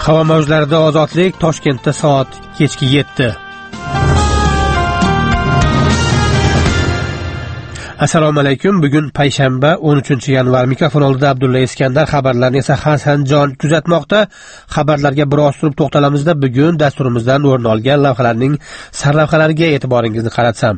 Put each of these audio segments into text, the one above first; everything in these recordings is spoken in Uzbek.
Havo mavjlarida ozodlik, Toshkentda soat kechki 7. Assalomu alaykum. Bugun payshanba 13-yanvar. Mikrofon oldida Abdulla Iskandar, xabarlarni esa Hasanjon kuzatmoqda. Xabarlarga biroz turib to'xtalamizda bugun dasturimizdan o'rin olgan lavhalarning sarlavhalariga e'tiboringizni qaratsam.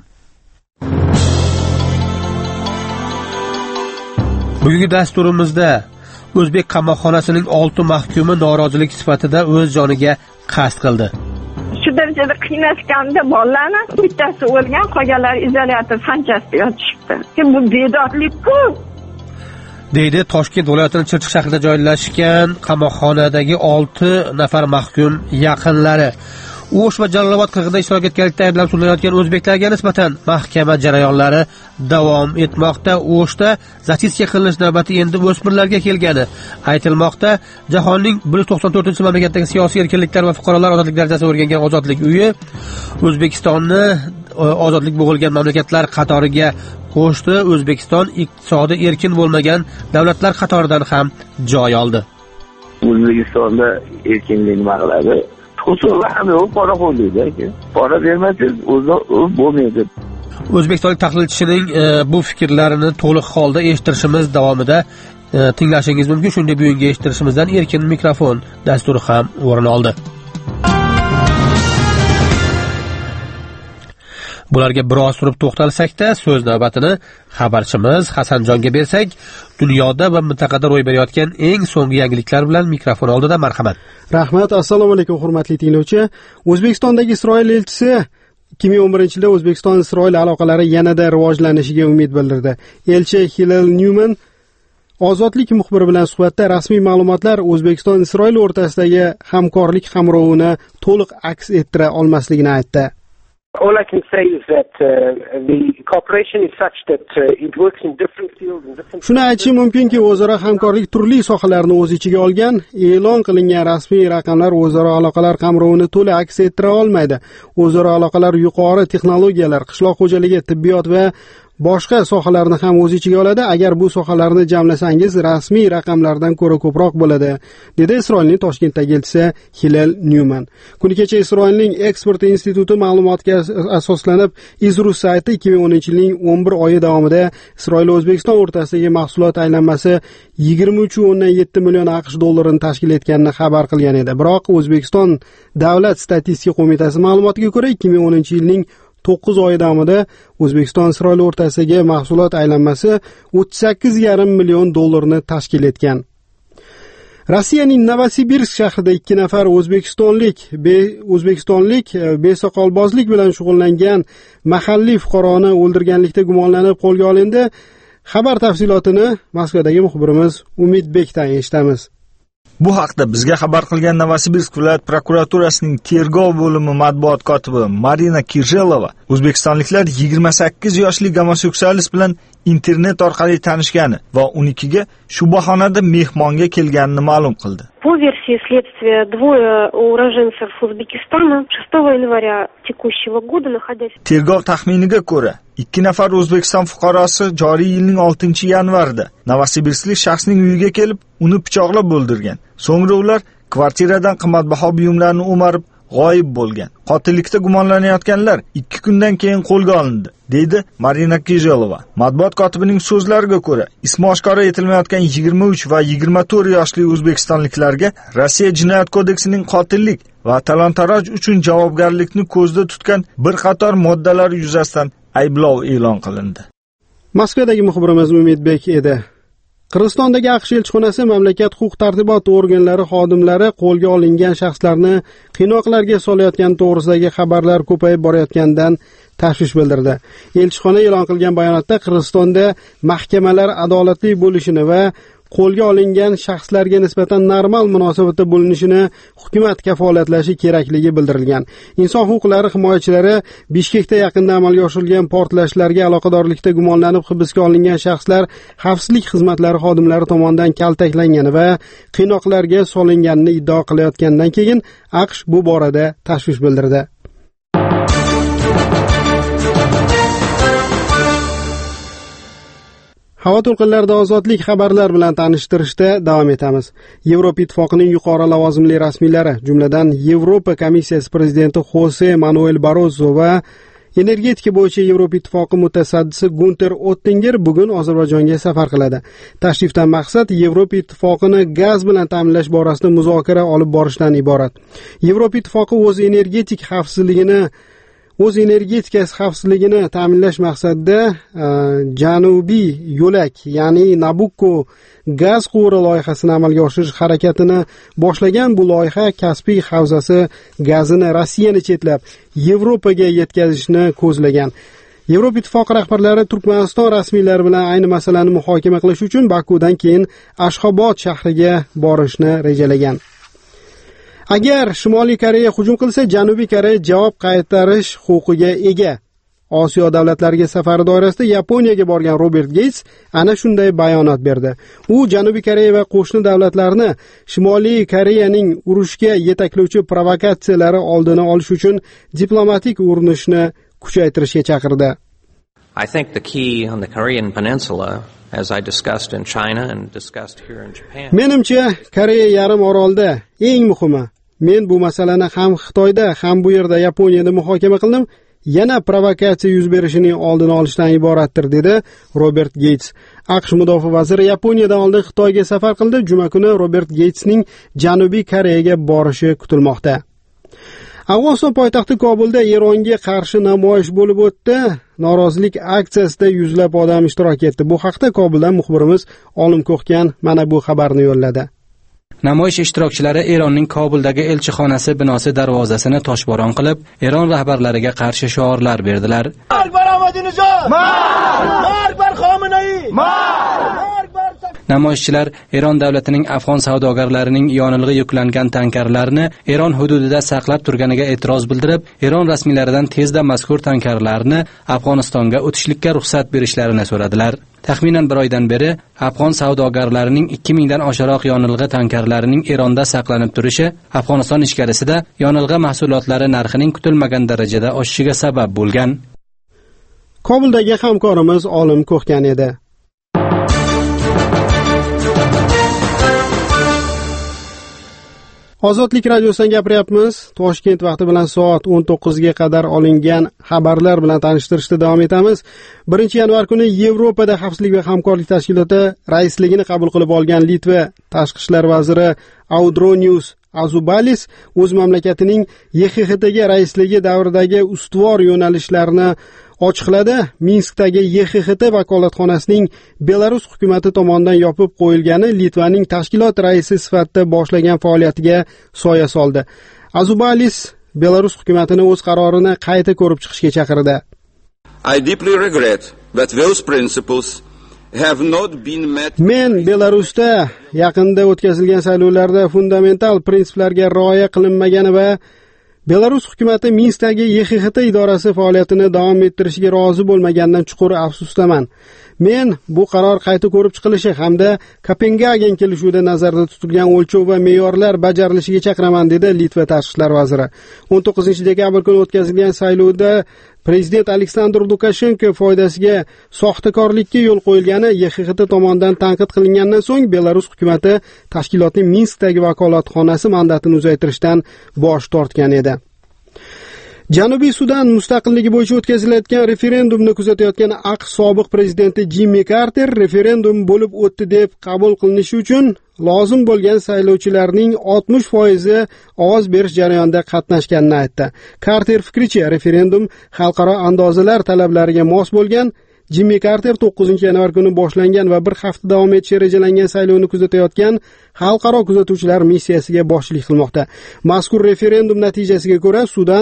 Bugungi dasturimizda O'zbek qamoqxonasining 6 mahkumi norozilik sifatida o'z joniga qasd qildi. Shu darajada qiynashganda bolalarni bittasi o'lgan, qolganlari izolyator sanchasida yotishibdi. Bu bedodlik-ku. deydi Toshkent viloyatining Chirchiq shahrida joylashgan qamoqxonadagi 6 nafar mahkum yaqinlari. O'sh va Jalolobod qirg'inida ishtirok etganlikda ayblanib sudlanayotgan o'zbeklarga nisbatan mahkama jarayonlari davom etmoqda. O'shda zachiska qilinish navbati endi o'smirlarga kelgani aytilmoqda. Jahonning 194-mamlakatdagi siyosiy erkinliklar va fuqarolar ozodlik darajasini o'rgangan Ozodlik uyi O'zbekistonni ozodlik bo'g'ilgan mamlakatlar qatoriga qo'shdi. O'zbekiston iqtisodi erkin bo'lmagan davlatlar qatoridan ham joy oldi. O'zbekistonda erkinlik nima qiladi? Usullar hamma pora qo'ydi. Pora bermasiz, o'zi bo'lmaydi. O'zbekistonlik tahlilchining bu fikrlarini to'liq holda eshittirishimiz davomida tinglashingiz mumkin. Shunday bugungi eshittirishimizdan erkin mikrofon dasturi ham o'rin oldi. Bularga biroz turib to'xtalsak-da, so'z navbatini xabarchimiz Hasanjonga bersak, dunyoda va mintaqada ro'y berayotgan eng so'nggi yangiliklar bilan mikrofon oldida marhamat. Rahmat, assalomu alaykum hurmatli tinglovchi. O'zbekistondagi Isroil elchisi 2011-yilda O'zbekiston-Isroil aloqalari yanada rivojlanishiga umid bildirdi. Elchi Hillel Newman Ozodlik muxbiri bilan suhbatda rasmiy ma'lumotlar O'zbekiston-Isroil o'rtasidagi hamkorlik qamrovini to'liq aks ettira olmasligini aytdi. All I can say is that the cooperation is such that it works in different fields and different. Shuni aytishim mumkinki, o'zaro hamkorlik turli sohalarni o'z ichiga olgan. E'lon qilingan rasmiy raqamlar o'zaro aloqalar qamrovini to'liq aks ettira olmaydi. O'zaro aloqalar yuqori texnologiyalar, qishloq xo'jaligi, tibbiyot va boshqa sohalarni ham o'z ichiga oladi. Agar bu sohalarni jamlasangiz, rasmiy raqamlardan ko'ra ko'proq bo'ladi, dedi Isroilning Toshkentdagi elchisi Hillel Newman. Kuni kecha Isroilning Eksport instituti ma'lumotiga asoslanib, Izrus sayti 2010-yilning 11 oyi davomida Isroil va O'zbekiston o'rtasidagi mahsulot aylanmasi 23.7 million AQSh dollarini tashkil etganini xabar qilgan edi. Biroq O'zbekiston Davlat statistika qo'mitasi ma'lumotiga ko'ra 2010-yilning 9 oy davomida O'zbekiston-Isroil o'rtasidagi mahsulot aylanmasi 38,5 million dollarni tashkil etgan. Rossiyaning Novosibirsk shahrida 2 nafar o'zbekistonlik besoqolbozlik bilan shug'ullangan mahalliy fuqaroni o'ldirganlikda gumonlanib qo'lga olindi. Xabar tafsilotini Moskvadagi muxbirimiz Umidbekdan eshitamiz. Bu haqda bizga xabar qilgan Novosibirsk viloyat prokuraturasining tergov bo'limi matbuot kotibi Marina Kirjelova o'zbekistonliklar 28 yoshli gomoseksualist bilan internet orqali tanishgani va unikiga shu bahonada mehmonga kelganini ma'lum qildi. По версии следствия, двое уроженцев Узбекистана 6 января текущего года, находясь... Tergov taxminiga ko'ra, 2 nafar O'zbekiston fuqarosi joriy yilning 6-yanvarida Novosibirsklik shaxsning uyiga kelib, uni pichoqlab o'ldirgan. So'ngra ular kvartiradan qimmatbaho buyumlarni o'marib g'oyib bo'lgan. Qotillikda gumonlanayotganlar 2 kundan keyin qo'lga olindi, deydi Marina Kirjelova. Matbuot kotibining so'zlariga ko'ra, ismi oshkor etilmayotgan 23 va 24 yoshli o'zbekistonliklarga Rossiya Jinoyat kodeksining qotillik va talon-taroj uchun javobgarlikni ko'zda tutgan bir qator moddalar yuzasidan ayblov e'lon qilindi. Moskvadagi muxbirimiz Umidbek edi. Qirg'izistondagi AQSh elchixonasi mamlakat huquq-tartibot organlari xodimlari qo'lga olingan shaxslarni qiynoqlarga solayotgani to'g'risidagi xabarlar ko'payib borayotganidan tashvish bildirdi. Elchixona e'lon qilgan bayonotda Qirg'izistonda mahkamalar adolatli bo'lishini va qo'lga olingan shaxslarga nisbatan normal munosabatda bo'linishini hukumat kafolatlashi kerakligi bildirilgan. Inson huquqlari himoyachilari Bishkekda yaqinda amalga oshirilgan portlashlarga aloqadorlikda gumonlanib hibsga olingan shaxslar xavfsizlik xizmatlari xodimlari tomonidan kaltaklangani va qiynoqlarga solinganini iddao qilayotgandan keyin AQSh bu borada tashvish bildirdi. Havo to'lqinlarida ozodlik xabarlar bilan tanishtirishda davom etamiz. Yevropa Ittifoqining yuqori lavozimli rasmiylari, jumladan Yevropa Komissiyasi prezidenti Jose Manuel Barroso va energetika bo'yicha Yevropa Ittifoqi mutasaddisi Gunter Oettinger bugun Ozarbayjonga safar qiladi. Tashrifdan maqsad Yevropa Ittifoqini gaz bilan ta'minlash borasida muzokara olib borishdan iborat. Yevropa Ittifoqi o'z energetikasi xavfsizligini ta'minlash maqsadida Janubiy yo'lak, ya'ni Nabucco gaz quvuri loyihasini amalga oshirish harakatini boshlagan. Bu loyiha Kaspiy havzasi gazini Rossiyani chetlab Yevropaga yetkazishni ko'zlagan. Yevropa Ittifoqi rahbarlari Turkmaniston rasmiylari bilan ayni masalani muhokama qilish uchun Bakudan keyin Ashxobod shahriga borishni rejalagan. Agar Shimoliy Koreya hujum qilsa, Janubiy Koreya javob qaytarish huquqiga ega. Osiyo davlatlariga safari doirasida Yaponiyaga borgan Robert Gates ana shunday bayonot berdi. U Janubiy Koreya va qo'shni davlatlarni Shimoliy Koreyaning urushga yetaklovchi provokatsiyalari oldini olish uchun diplomatik urinishni kuchaytirishga chaqirdi. I think the key on the Korean peninsula, as I discussed in China and discussed here in Japan. Menimcha, Koreya yarim orolida eng muhimi, men bu masalani ham Xitoyda, ham bu yerda Yaponiyada muhokama qildim, yana provokatsiya yuz berishining oldini olishdan iboratdir, dedi Robert Gates. AQSh mudofaa vaziri Yaponiyadan oldin Xitoyga safar qildi. Juma kuni Robert Gatesning Janubiy Koreyaga borishi kutilmoqda. Afg'oniston poytaxti Kobulda Eronga qarshi namoyish bo'lib o'tdi. Norozilik aksiyasida yuzlab odam ishtirok etdi. Bu haqda Kobuldan muxbirimiz Olim Ko'xkan mana bu xabarni yo'lladi. Namoyish ishtirokchilari Eronning Kobuldagi elchixonasi binosi darvozasini toshbo'ron qilib, Eron rahbarlariga qarshi shiorlar berdilar. Namoyishchilar Eron davlatining afg'on savdogarlarining yonilg'i yuklangan tankerlarini Eron hududida saqlab turganiga e'tiroz bildirib, Eron rasmiylaridan tezda mazkur tankerlarni Afg'onistonga o'tishlikka ruxsat berishlarini so'radilar. Taxminan bir oydan beri afg'on savdogarlarining 2000 dan oshiqroq yonilg'i tankerlarining Eronda saqlanib turishi Afg'oniston ichkarisida yonilg'i mahsulotlari narxining kutilmagan darajada oshishiga sabab bo'lgan. Kobuldagi hamkorimiz Olim Ko'xkan edi. Ozodlik radiosidan gapiryapmiz. Toshkent vaqti bilan soat 19 ga qadar olingan xabarlar bilan tanishtirishda davom etamiz. 1-yanvar kuni Yevropada xavfsizlik va hamkorlik tashkiloti raisligini qabul qilib olgan Litva tashqi ishlar vaziri Audronius Azubalis o'z mamlakatining YXXTga raisligi davridagi ustuvor yo'nalishlarni ochiqladi. Minskdagi YXXT vakolatxonasining Belarus hukumati tomonidan yopib qo'yilgani Litvaning tashkilot raisi sifatida boshlagan faoliyatiga soya soldi. Azubalis Belarus hukumatini o'z qarorini qayta ko'rib chiqishga chaqirdi. I deeply regret that those principles have not been met. Men Belarusda yaqinda o'tkazilgan saylovlarda fundamental prinsiplarga rioya qilinmagani va Belarus hukumati Minskdagi YXXT idorasi faoliyatini davom ettirishiga rozi bo'lmaganidan chuqur afsusdaman. Men bu qaror qayta ko'rib chiqilishi hamda Kopengagen kelishuvida nazarda tutilgan o'lchov va me'yorlar bajarilishiga chaqiraman, dedi Litva tashqi ishlar vaziri. 19-dekabr kuni o'tkazilgan saylovda Prezident Aleksandr Lukashenko foydasiga soxtakorlikka yo'l qo'yilgani YXXT tomonidan tanqid qilingandan so'ng Belarus hukumati tashkilotning Minskdagi vakolatxonasi mandatini uzaytirishdan bosh tortgan edi. Janubiy Sudan mustaqilligi bo'yicha o'tkazilayotgan referendumni kuzatayotgan AQSh sobiq prezidenti Jimmy Carter referendum bo'lib o'tdi deb qabul qilinishi uchun lozim bo'lgan saylovchilarning 60% ovoz berish jarayonida qatnashganini aytdi. Carter fikricha, referendum xalqaro andozalar talablariga mos bo'lgan. Jimmy Carter 9-yanvar kuni boshlangan va bir hafta davom etishi rejalangan saylovni kuzatayotgan xalqaro kuzatuvchilar missiyasiga boshchilik qilmoqda. Mazkur referendum natijasiga ko'ra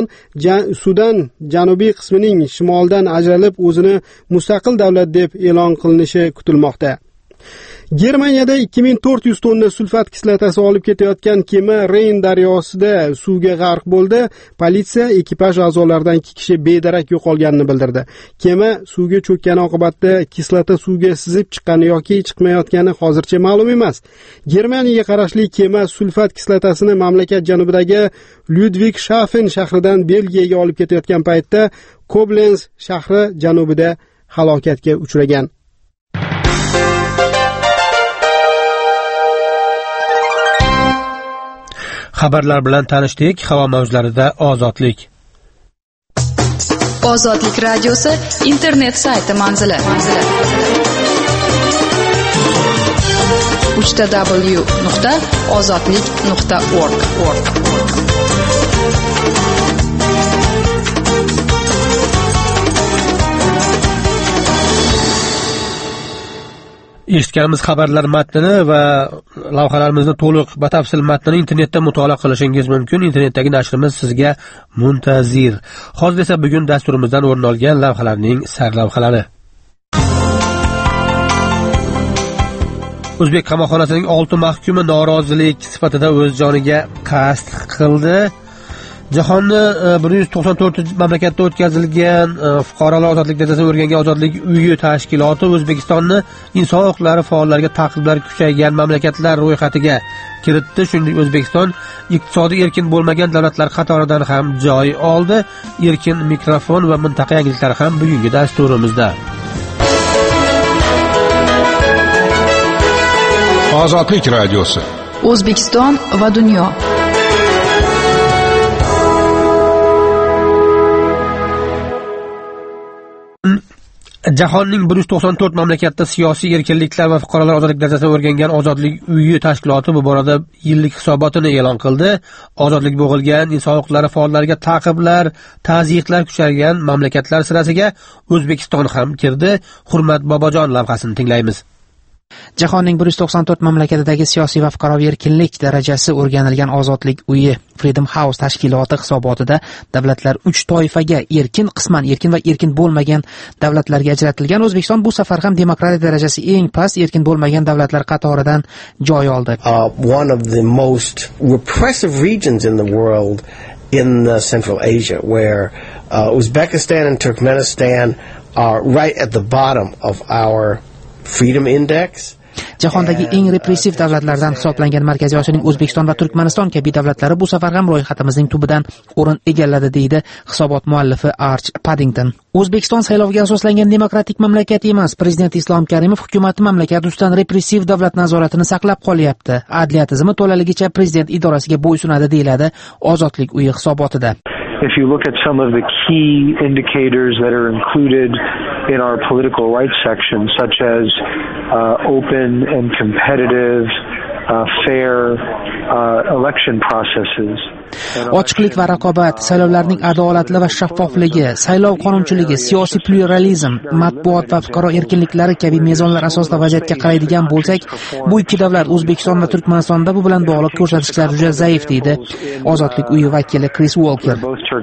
Sudan janubiy qismining shimoldan ajralib o'zini mustaqil davlat deb e'lon qilinishi kutilmoqda. Germaniyada 2400 tonna sulfat kislotasi olib ketayotgan kema Reyn daryosida suvga g'arq bo'ldi. Politsiya ekipaj a'zolaridan 2 kishi bedarak yo'qolganini bildirdi. Kema suvga cho'kkani oqibatida kislota suvga sizib chiqqani yoki chiqmayotgani hozircha ma'lum emas. Germaniyaga qarashli kema sulfat kislotasini mamlakat janubidagi Ludwigshafen shahridan Belgiyaga olib ketayotgan paytda Koblenz shahri janubida halokatga uchragan. Xabarlar bilan tanishdik. Havo mavjlarida ozodlik. Ozodlik radiosi internet sayti manzili. www.ozodlik.org. Eshitganimiz xabarlar matnini va lavhalarimizni to'liq batafsil matnini internetda mutolaa qilishingiz mumkin. Internetdagi nashrimiz sizga muntazir. Hozir esa bugun dasturimizdan o'rin olgan lavhalarning sarlavhalari. O'zbek qamoqxonasining 6 mahkumi norozilik sifatida o'z joniga qasd qildi. Jahonni 194 mamlakatda o'tkazilgan fuqarolar ozodlik darajasini o'rgangan ozodlik uyi tashkiloti O'zbekistonni inson huquqlari faollariga ta'qiblar kuchaygan mamlakatlar ro'yxatiga kiritdi. Shuningdek, O'zbekiston iqtisodiy erkin bo'lmagan davlatlar qatoridan ham joy oldi. Erkin mikrofon va mintaqa yangiliklari ham bugungi dasturimizda. Ozodlik radiosi. O'zbekiston va dunyo. Jahonning 194 mamlakatda siyosiy erkinliklar va fuqarolar ozodlik darajasini o'rgangan ozodlik uyi tashkiloti bu borada yillik hisobotini e'lon qildi. Ozodlik bo'g'ilgan inson huquqlari faollariga ta'qiblar, tazyiqlar kuchaygan mamlakatlar sirasiga O'zbekiston ham kirdi. Hurmat Bobojon lavhasini tinglaymiz. Jahonning 194 mamlakatidagi siyosiy va fuqaroviy erkinlik darajasi o'rganilgan ozodlik uyi Freedom House tashkiloti hisobotida davlatlar 3 toifaga erkin, qisman erkin va erkin bo'lmagan davlatlarga ajratilgan. O'zbekiston bu safar ham demokratiya darajasi eng past erkin bo'lmagan davlatlar qatoridan joy oldi. One of the most repressive regions in the world in Central Asia, where Uzbekistan and Turkmenistan are right at the bottom of our Freedom Index. Jahondagi eng repressiv davlatlardan hisoblangan Markaziy Osiyoning O'zbekiston va Turkmaniston kabi davlatlari bu safar ham ro'yxatimizning tubidan o'rin egalladi, deydi hisobot muallifi Arch Paddington. O'zbekiston saylovga asoslangan demokratik mamlakat emas. Prezident Islom Karimov hukumati mamlakat ustidan repressiv davlat nazoratini saqlab qolyapti. Adliya tizimi to'laligicha prezident idorasiga bo'ysunadi, deyiladi Ozodlik uyi hisobotida. If you look at some of the key indicators that are included in our political rights section, such as open and competitive, fair election processes. Ochiqlik va raqobat, saylovlarning adolatli va shaffofligi, saylov qonunchiligi, siyosiy pluralizm, matbuot va fuqaro erkinliklari kabi mezonlar asosida vaziyatga qaraydigan bo'lsak, bu ikki davlat O'zbekiston va Turkmanistonda bu bilan bog'liq ko'rsatkichlar juda zaif, deydi Ozodlik uyi vakili Chris Walker.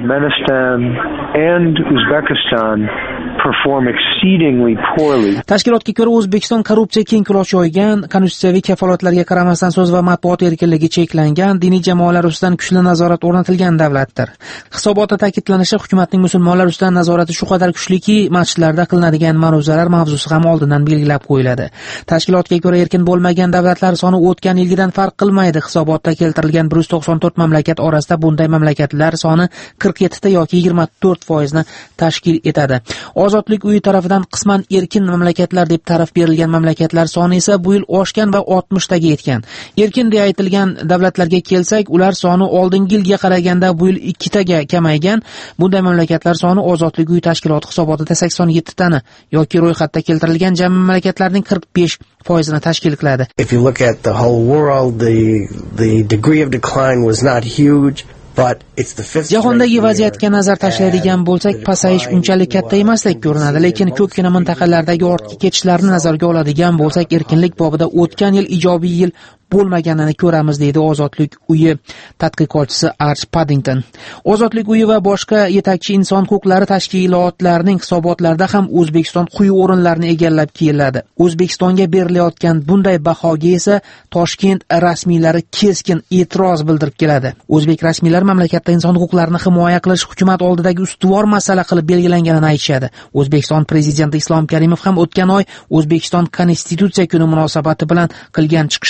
Tashkilotga ko'ra O'zbekiston korrupsiya keng quloch yoygan, konstitutsiyaviy kafolatlarga qaramasdan so'z va matbuot erkinligi cheklangan, diniy jamoalar ustidan kuchli nazorat o'rnatilgan davlatdir. Hisobotda ta'kidlanishicha, hukumatning musulmonlar ustidan nazorati shu qadar kuchliki, masjidlarda qilinadigan ma'ruzalar mavzusi ham oldindan belgilab qo'yiladi. Tashkilotga ko'ra erkin bo'lmagan davlatlar soni o'tgan yilgidan farq qilmaydi. Hisobotda keltirilgan 194 mamlakat orasida bunday mamlakatlar soni 47 ta yoki 24% ni tashkil etadi. Ozodlik uyi tarafidan qisman erkin mamlakatlar deb ta'rif berilgan mamlakatlar soni esa bu yil oshgan va 60 taga yetgan. Erkin deb aytilgan davlatlarga kelsak, ular soni oldingi yilga qaraganda bu yil 2 taga kamaygan. Bunday mamlakatlar soni Ozodlik uyi tashkiloti hisobotida 87 tani yoki ro'yxatda keltirilgan jami mamlakatlarning 45% ni tashkil qiladi. If you look at the whole world, the degree of decline was not huge. Jahondagi vaziyatga nazar tashlaydigan bo'lsak, pasayish unchalik katta emasdek ko'rinadi, lekin ko'pgina mintaqalardagi ortga ketishlarni nazarga oladigan bo'lsak, erkinlik bobida o'tgan yil ijobiy yil bo'lmaganini ko'ramiz, deydi Ozodlik uyi tadqiqotchisi Arch Paddington. Ozodlik uyi va boshqa yetakchi inson huquqlari tashkilotlarining hisobotlarida ham O'zbekiston quyi o'rinlarni egallab keladi. O'zbekistonga berilayotgan bunday bahoga esa Toshkent rasmiylari keskin e'tiroz bildirib keladi. O'zbek rasmiylari mamlakatda inson huquqlarini himoya qilish hukumat oldidagi ustuvor masala qilib belgilanganini aytishadi. O'zbekiston prezidenti Islom Karimov ham o'tgan oy O'zbekiston Konstitutsiya kuni munosabati bilan qilgan chiqishida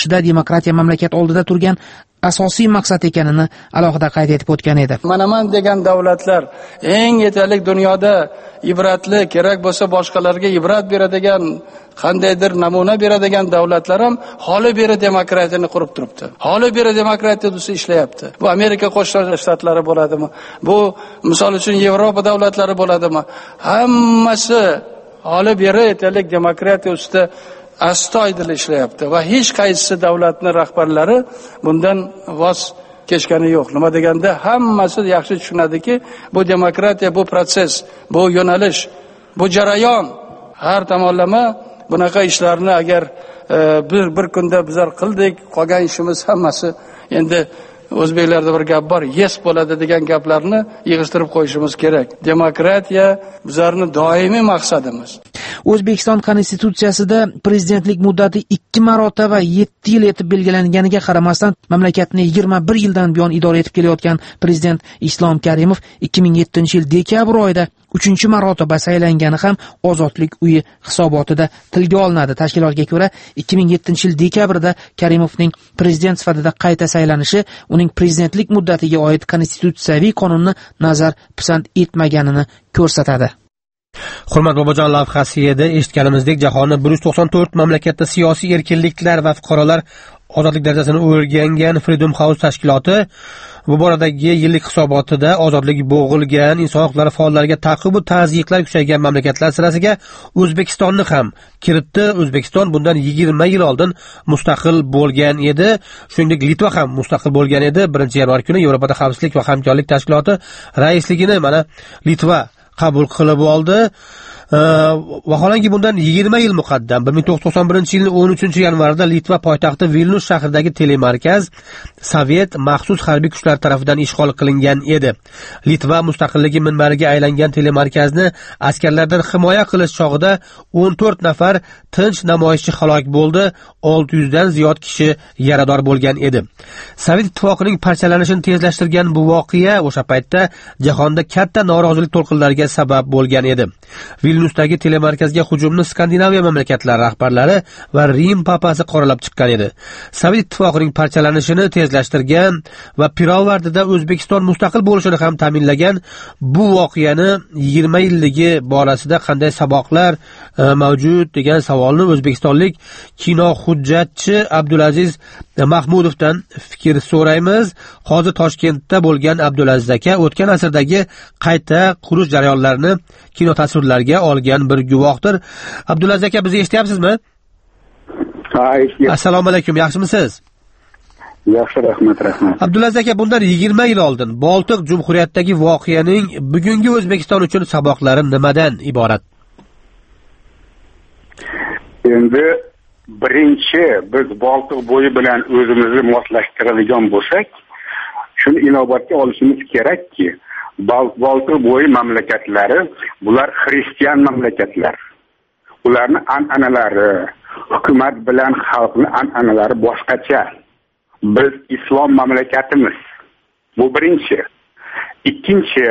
demokratiya mamlakat oldida turgan asosiy maqsad ekanini alohida qayd etib o'tgan edi. Manaman degan davlatlar eng yetarli dunyoda ibratli, kerak bo'lsa boshqalarga ibrat beradigan, qandaydir namuna beradigan davlatlar ham holi beri demokratiyani qurib turibdi. Holi beri demokratiya desa ishlayapti. Bu Amerika Qo'shma Shtatlari bo'ladimi? Bu misol uchun Yevropa davlatlari bo'ladimi? Hammasi holi beri yetarli demokratiya ustida astoydil ishlayapti va hech qaysi davlatning rahbarlari bundan voz kechgani yo'q. Nima deganda hammasi yaxshi tushunadiki, bu demokratiya, bu proses, bu yo'nalish, bu jarayon, har tomonlama bunaqa ishlarni agar bir kunda bizlar qildik, qolgan ishimiz hammasi endi o'zbeklarda bir gap bor, yes bo'ladi degan gaplarni yig'ishtirib qo'yishimiz kerak. Demokratiya bizlarning doimiy maqsadimiz. O'zbekiston konstitutsiyasida prezidentlik muddati 2 marotaba 7 yil etib belgilanganiga qaramasdan mamlakatni 21 yildan buyon idora etib kelayotgan prezident Islom Karimov 2007-yil dekabr oyida 3-marotaba saylangani ham Ozodlik uyi hisobotida tilga olinadi. Tashkilotga ko'ra 2007-yil dekabrda Karimovning prezident sifatida qayta saylanishi uning prezidentlik muddatiga oid konstitutsiyaviy qonunni nazar pisand etmaganini ko'rsatadi. Hurmat Bobojon lavhasi edi. Eshitganimizdek, jahonni 194 mamlakatda siyosiy erkinliklar va fuqarolar ozodlik darajasini o'rgangan Freedom House tashkiloti bu boradagi yillik hisobotida ozodlik bo'g'ilgan, inson huquqlari faollariga ta'qib va tazyiqlar kuchaygan mamlakatlar sirasiga O'zbekistonni ham kiritdi. O'zbekiston bundan 20 yil oldin mustaqil bo'lgan edi. Shuningdek, Litva ham mustaqil bo'lgan edi. 1-yanvar kuni Yevropada xavfsizlik va hamkorlik tashkiloti raisligini mana Litva qabul qilib oldi. Vaholanki bundan 20 yil muqaddam 1991-yilning 13-yanvarida Litva poytaxti Vilnus shahridagi telemarkaz Sovet maxsus harbiy kuchlar tomonidan ishg'ol qilingan edi. Litva mustaqilligi minbariga aylangan telemarkazni askarlardan himoya qilish chog'ida 14 nafar tinch namoyishchi halok bo'ldi, 600 dan ziyod kishi yarador bo'lgan edi. Sovet ittifoqining parchalanishini tezlashtirgan bu voqea o'sha paytda jahonda katta norozilik to'lqinlariga sabab bo'lgan edi. Vilnusdagi telemarkazga hujumni Skandinaviya mamlakatlari rahbarlari va Rim papasi qoralab chiqqan edi. Sovet ittifoqining parchalanishini tezlashtirgan va pirovardida O'zbekiston mustaqil bo'lishini ham ta'minlagan bu voqeani 20 yilligi borasida qanday saboqlar mavjud degan savolni o'zbekistonlik kino hujjatchi Abdulaziz Mahmudovdan fikr so'raymiz. Hozir Toshkentda bo'lgan Abdulaziz aka o'tgan asrdagi qayta qurish jarayonlarini kino tasvirlarga olgan bir guvohdir. Abdulaziz aka, bizni eshityapsizmi? Ha, eshityapman. Assalomu alaykum, yaxshimisiz? Yaxshi, rahmat. Abdulaziz aka, bundan 20 yil oldin Boltiq Jumhuriyatidagi voqeaning bugungi O'zbekiston uchun saboqlari nimadan iborat? Endi birinchi biz Boltiq bo'yi bilan o'zimizni moslashtiradigan bo'lsak, shuni inobatga olishimiz kerakki, Boltiq bo'yi mamlakatlari bular xristian mamlakatlar. Ularning an'analari, hukumat bilan xalqning an'analari boshqacha. Biz islom mamlakatimiz. Bu birinchi. Ikkinchi,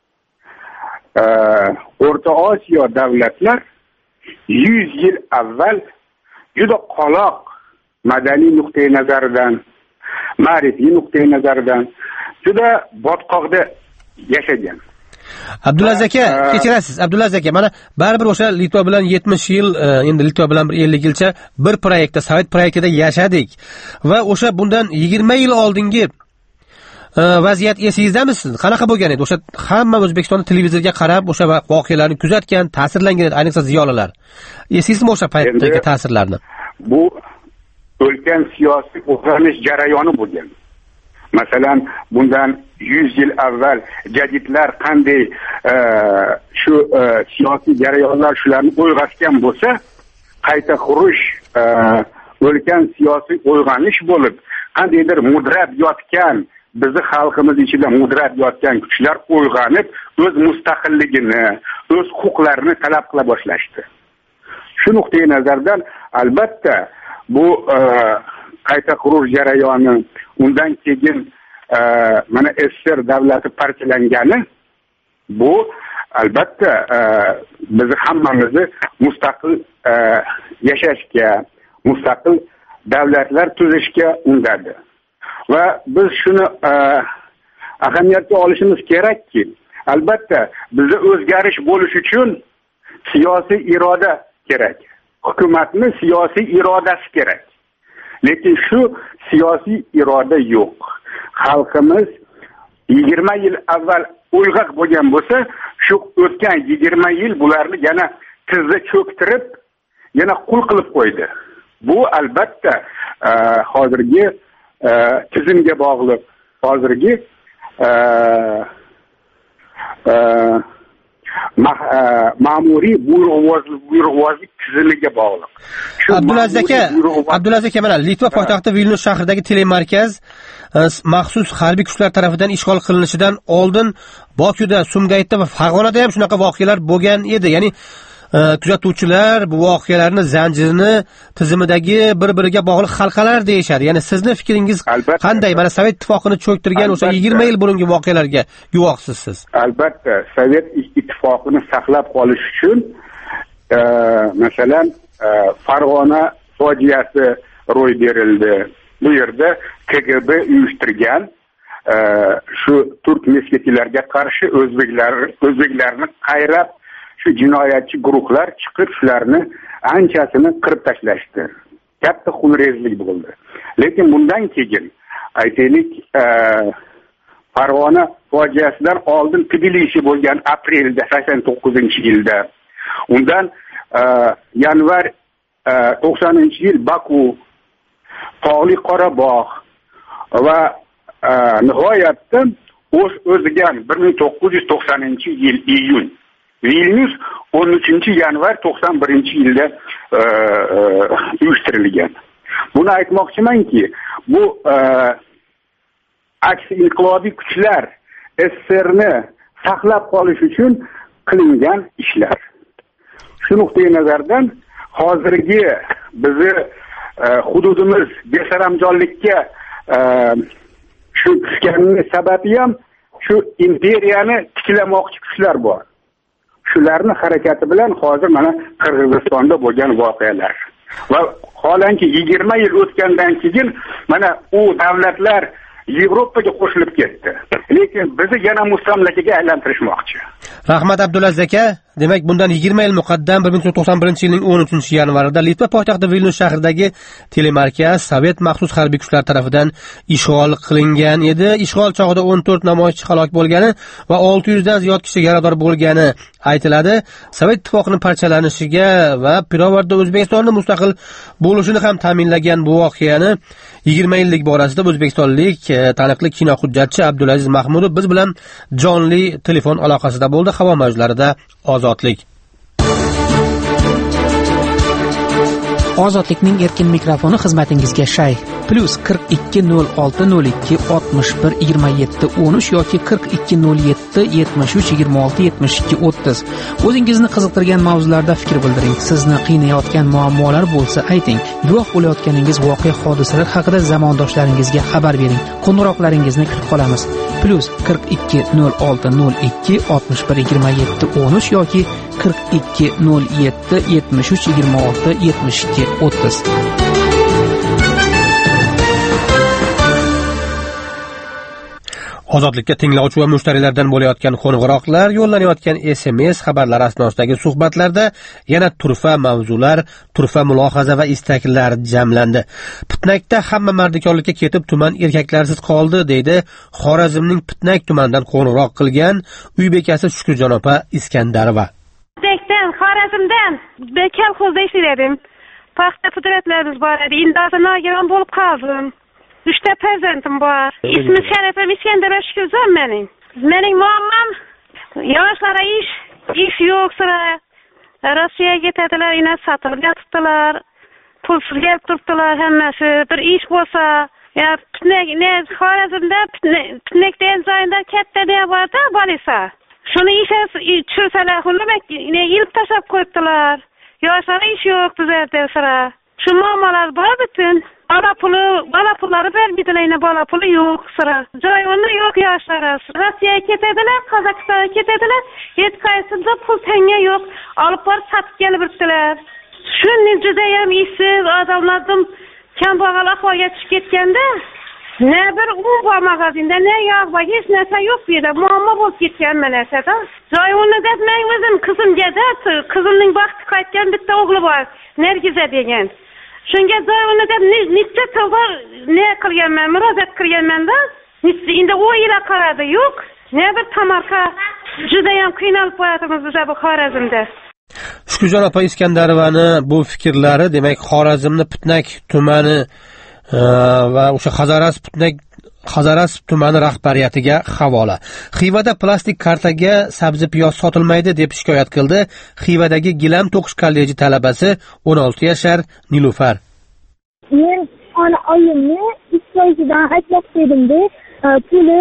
O'rta Osiyo davlatlar 100 yil avval juda qoloq madaniy nuqtai nazaridan, ma'rifiy nuqtai nazaridan juda botqoqda yashagan. Abdulaziz aka, kechirasiz. Abdulaziz aka, mana baribir o'sha Litva bilan 70 yil, endi Litva bilan 50 yilcha bir proyektda, Sovet proyektida yashadik va o'sha bundan 20 yil oldingi vaziyat esingizdami siz? Qanaqa bo'lgan edi? O'sha hamma O'zbekistonning televizorga qarab o'sha voqealarni kuzatgan, ta'sirlangan edi, ayniqsa ziyolilar. Esingizmi o'sha paytdagi ta'sirlarni? Bu ulkan siyosiy o'zgarish jarayoni bo'lgan. Masalan, bundan 100 yil avval jadidlar qanday shu siyosiy jarayonlar shularni uyg'otgan bo'lsa, qayta qurish ulkan siyosiy uyg'onish bo'lib, qandaydir mudrab yotgan, bizni xalqimiz ichida mudrab yotgan kuchlar uyg'onib, o'z mustaqilligini, o'z huquqlarini talab qila boshlashdi. Shu nuqtai nazardan albatta bu qayta qurish jarayoni, undan keyin mana SSR davlati parchalangani, bu albatta bizni hammamizni mustaqil yashashga, mustaqil davlatlar tuzishga undadi. Va biz shuni ahamiyatga olishimiz kerakki, albatta bizda o'zgarish bo'lish uchun siyosiy iroda kerak. Hukumatni siyosiy irodasi kerak. Lekin shu siyosiy iroda yo'q. Xalqimiz 20 yil avval uyg'oq bo'lgan bo'lsa, shu o'tgan 20 yil bularni yana tizza cho'ktirib, yana qul qilib qo'ydi. Bu albatta hozirgi tizimga bog'liq. Hozirgi ma'muriy buyruqvozlik tizimiga bog'liq. Abdulaziz aka, mana Litva poytaxti Vilnyus shahridagi telemarkaz maxsus harbiy kuchlar tarafidan ishg'ol qilinishidan oldin Bokuda, Sumgaytda va Farg'onada ham shunaqa voqealar bo'lgan edi. Ya'ni kuzatuvchilar bu voqealarni zanjirini tizimidagi bir-biriga bog'liq halqalar deyishadi. Ya'ni sizni fikringiz qanday? Mana Sovet ittifoqini cho'ktirgan o'sha 20 yil burungi voqealarga guvohsiz siz. Albatta, Sovet ittifoqini saqlab qolish uchun masalan Farg'ona fojiasi ro'y berildi. Bu yerda KGB uyushtirgan shu turk mesketillarga qarshi o'zbeklarni qayrab shu jinoyatchi guruhlar chiqib shularni anchasini qirib tashlashdi. Katta xunrezlik bo'ldi. Lekin bundan keyin aytaylik Farg'ona fojiasidan oldin Tbilisi bo'lgan aprelda 89-yilda, undan yanvar 90-yil Baku, Tog'li Qorabog' va nihoyatda o'zigan 1990-yil iyun, Vilnyus 13-yanvar 91-yilda uyushtirilgan. Buni aytmoqchimanki, bu aksi inqilobiy kuchlar SSRni saqlab qolish uchun qilingan ishlar. Shu nuqtai nazardan hozirgi bizni hududimiz besaramjonlikka shu tushganning sababi ham shu imperiyani tiklamoqchi kuchlar bor. Shularning harakati bilan hozir mana Qirg'izistonda bo'lgan voqealar va holanki 20 yil o'tgandan keyin mana u davlatlar Yevropaga qo'shilib ketdi. Lekin bizni yana mustamlakaga aylantirishmoqchi. Rahmat Abdulaziz aka. Demak, bundan 20 yil muqaddam 1991-yilning 13-yanvarida Litva poytaxti Vilnyus shahridagi telemarkaz Sovet maxsus harbiy kuchlar tarafidan ishg'ol qilingan edi. Ishg'ol chog'ida 14 namoyishchi halok bo'lgani va 600 dan ziyod kishi yarador bo'lgani aytiladi. Sovet ittifoqining parchalanishiga va pirovardda O'zbekistonning mustaqil bo'lishini ham ta'minlagan bu voqeani 20 yillik borasida o'zbekistonlik taniqli kino hujjatchi Abdulaziz Mahmudov biz bilan jonli telefon aloqasida bo'ldi. Havo mavjlarida Ozodlik. Ozodlikning erkin mikrofoni xizmatingizga shay. +4202612713 yoki 420773267230. O'zingizni qiziqtirgan mavzularda fikr bildiring. Sizni qiynayotgan muammolar bo'lsa ayting. Guvoh bo'layotganingiz voqea hodisalar haqida zamondoshlaringizga xabar bering. Qo'ng'iroqlaringizni kutib qolamiz. +4206062713 yoki 420773267230. Ozodlikka tinglovchi va mushtarilardan bo'layotgan qo'ng'iroqlar, yo'llanayotgan SMS xabarlar asnosidagi suhbatlarda yana turfa mavzular, turfa mulohaza va istaklar jamlandi. Pitnakda hamma mardikorlikka ketib tuman erkaklarsiz qoldi deydi Xorazmning Pitnak tumanidan qo'ng'iroq qilgan uy bekasi Shukurjon opa Iskandarova. Xorazmdan kolxozda ishladim. Paxta pudratlarimiz bor edi. Endi nogiron bo'lib qoldim. 3 ta farzandim bor. İsmi Sharifam Iskandarova Shukurjon mening. Mening muammam yoshlara ish yo'q sira. Rossiyaga ketadilar, ina sotilib yotibdilar. Pulsiz kelib turibdilar hammasi. Bir ish bo'lsa, ya Xorazmda Pitnakdan joyida katta ne bor-da, bo'lsa. Shuni tushirsalar, uni ilib tashlab qo'yibdilar. Yoshlara ish yo'q bizlarda sira. Shu muammolar bor bütün. Bala pullari bermeydilar, bala puli yo'q sira. Joy o'rni yo'q yoshlara. Rossiyaga ketadilar, Qozog'istonga ketadilar. Hech qaysida pul tanga yo'q. Olib borib sotib kelib turibdilar. Shuni juda ham ishsiz odamlardan kambag'al ahvolga tushib ketganda ne bir un bor magazinda, ne yog' bor, hech narsa yo'q bu yerda. Muammo bo'lib ketgan mana narsada. Joy uni deb men o'zim qizimga-da, qizimning baxti qaytgan bitta o'g'li bor, Nargiza degan. Shunga joy uni deb necha tavba ne qilganman, murojaat qilganman-da. Endi o yil qaradi yo'q. Ne bir tamarqa juda ham qiynalib qo'yatimiz biz bu Xorazmda. Shukurjon opa Iskandarovani bu fikrlari, demak, Xorazmni Putnak tumani va o'sha Xazaras tumani rahbariyatiga havola. Xivada plastik kartaga sabzi piyoz sotilmaydi deb shikoyat qildi Xivadagi gilam to'qish kolleji talabasi 16 yashar Nilufar. Men ona oyimni isloyidan aytmoqchi edim-da, puli